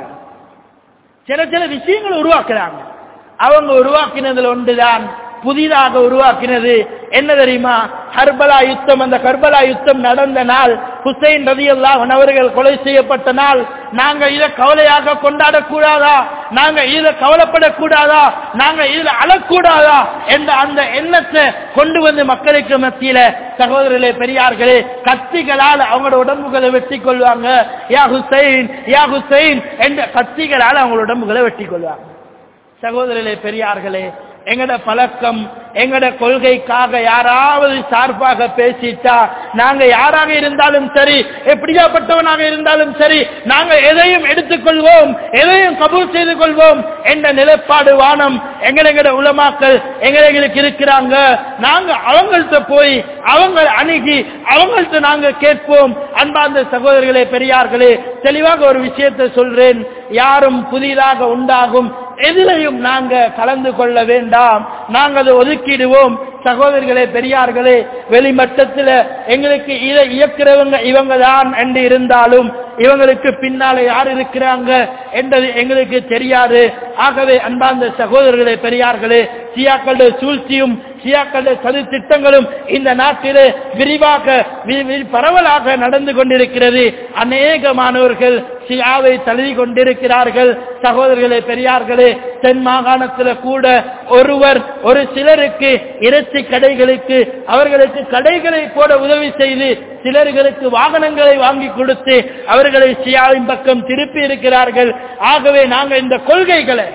சில சில விஷயங்களை உருவாக்குறாங்க. அவங்க உருவாக்கினதுல ஒன்றுதான் புதிதாக உருவாக்கினது என்ன தெரியுமா? கர்பலா யுத்தம். அந்த கர்பலா யுத்தம் நடந்த நாள், ஹுசைன் ரலியல்லாஹு அன்ஹு அவர்கள் கொலை செய்யப்பட்ட நாள். நாங்க இதை கவலையாக கொண்டாடக்கூடாதா? நாங்க இதை கவலைப்படக்கூடாதா? நாங்க இதுல அழக்கூடாதா என்ற அந்த எண்ணத்தை கொண்டு வந்து மக்களுக்கு மத்தியில, சகோதரர்களே, பெரியார்களே, கத்திகளால் அவங்களோட உடம்புகளை வெட்டி கொள்வாங்க. யா ஹுசைன், யா ஹுசைன் என்ற கத்திகளால் அவங்களோட உடம்புகளை வெட்டி கொள்வாங்க. சகோதரர்களே, பெரியார்களே, எங்கட பழக்கம், எங்கட கொள்கைக்காக யாராவது சார்பாக பேசிட்டா, நாங்க யாராக இருந்தாலும் சரி, எப்படியாப்பட்டவனாக இருந்தாலும் சரி, நாங்க எதையும் எடுத்துக்கொள்வோம், எதையும் கபூல் செய்து கொள்வோம் என்ற நிலைப்பாடு வானம் எங்கட உலமாக்கள் எங்களுக்கு இருக்கிறாங்க. நாங்க அவங்கள்ட்ட போய் அவங்க அணுகி அவங்கள்ட்ட நாங்க கேட்போம். அன்பார்ந்த சகோதரர்களே, பெரியார்களே, தெளிவாக ஒரு விஷயத்தை சொல்றேன், யாரும் புதிதாக உண்டாகும் எதிலையும் நாங்க கலந்து கொள்ள வேண்டாம். நாங்கள் அதை ஒதுக்கிடுவோம். சகோதரர்களே, பெரியார்களே, வெளிமட்டத்தில் எங்களுக்கு இதை இயக்கிறவங்க இவங்க தான் என்று இருந்தாலும் இவங்களுக்கு பின்னாலே யார் இருக்கிறாங்க என்றது எங்களுக்கு தெரியாது. ஆகவே அன்பார்ந்த சகோதரர்களே, பெரியார்களே, ஷியாக்களுடைய சூழ்ச்சியும் ஷியாக்களுடைய சதி திட்டங்களும் இந்த நாட்டிலே விரிவாக பரவலாக நடந்து கொண்டிருக்கிறது. அநேகமானவர்கள் ஷியாவை தழுவி கொண்டிருக்கிறார்கள். சகோதரர்களே, பெரியார்களே, தென் மாகாணத்தில் கூட ஒருவர் ஒரு சிலருக்கு இறைச்சி கடைகளுக்கு அவர்களுக்கு கடைகளை போட உதவி செய்து சிலர்களுக்கு வாகனங்களை வாங்கி கொடுத்து அவர்களை ஷியாவின் பக்கம் திருப்பி இருக்கிறார்கள். ஆகவே நாங்கள் இந்த கொள்கைகளை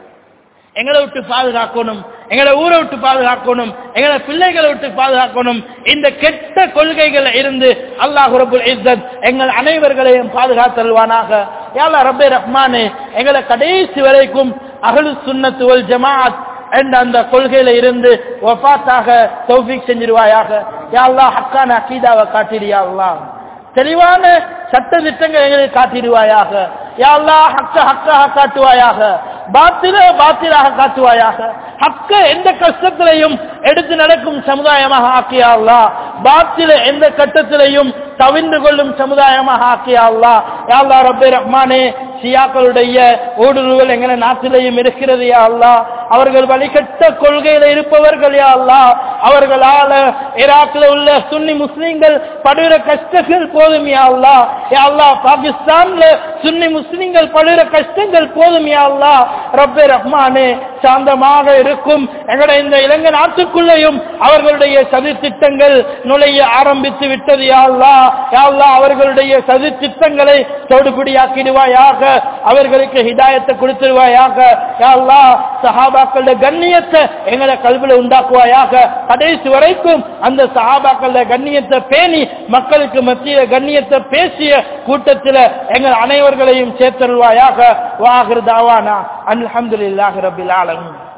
எங்களை விட்டு பாதுகாக்கணும், எங்களை ஊரை விட்டு பாதுகாக்கணும், எங்களை பிள்ளைகளை விட்டு பாதுகாக்கணும். இந்த கெட்ட கொள்கைகளை இருந்து அல்லாஹ் ரப்புல் இஸ்ஸத் எங்கள் அனைவர்களையும் பாதுகாத்தல்வானாக. யா அல்லாஹ் ரப்பே ரஹ்மானே, எங்களை கடைசி வரைக்கும் அஹ்லுஸ் சுன்னத் வல் ஜமாஅத் என்ற அந்த கொள்கையில இருந்து வஃபாத்தாக தௌஃபீக் செஞ்சிருவாயாக. யா அல்லாஹ் ஹக்கான அகீதாவை காட்டிடுயா அல்லாஹ், தெளிவான சட்ட திட்டங்கள் எங்களுக்கு காட்டிடுவாயாக. யா அல்லாஹ் ஹக்க ஹக்காக காட்டுவாயாக, பாத்தில பாத்திலாக காட்டுவாயாக. ஹக்க எந்த கஷ்டத்திலையும் எடுத்து நடக்கும் சமுதாயமாக ஆக்கியா அல்லாஹ், பாத்தில எந்த கட்டத்திலையும் தவிர்ந்து கொள்ளும் சமுதாயமாக ஆக்கியா அல்லாஹ். யா அல்லாஹ் ரப்பே ரஹ்மானே, ஷியாக்களுடைய ஊடுருவல் எங்களை நாட்டிலையும் இருக்கிறது யா அல்லாஹ். அவர்கள் வழிகட்ட கொள்கையில இருப்பவர்கள் யா அல்லாஹ். அவர்களால ஈராக்ல உள்ள சுன்னி முஸ்லிம்கள் படுகிற கஷ்டங்கள் போதும் யா அல்லாஹ். யா அல்லாஹ், பாகிஸ்தான்ல சுன்னி முஸ்லிம்கள் படுகிற கஷ்டங்கள் போதும் யா அல்லாஹ். ரப்பே ரஹ்மானே, சாந்தமாக இருக்கும் எங்களுடைய இந்த இலங்கை நாட்டுக்குள்ளேயும் அவர்களுடைய சதி திட்டங்கள் நுழைய ஆரம்பித்து விட்டது யா அல்லாஹ். யா அல்லாஹ், அவர்களுடைய சதி திட்டங்களை தோடுபடியாக்கிடுவாயாக, அவர்களுக்கு ஹிதாயத்தை கொடுத்துருவாயாக. யா அல்லாஹ், சஹாபாக்களுடைய கண்ணியத்தை எங்களை கல்வில உண்டாக்குவாயாக. கடைசி வரைக்கும் அந்த சஹாபாக்களுடைய கண்ணியத்தை பேணி மக்களுக்கு மத்திய கண்ணியத்தை பேசிய கூட்டத்தில் எங்கள் அனைவர்களையும் சேர்த்தருள்வாயாக. வாஹிர் தாவானா அல்ஹம்துலில்லாஹி ரப்பில் ஆலமீன்.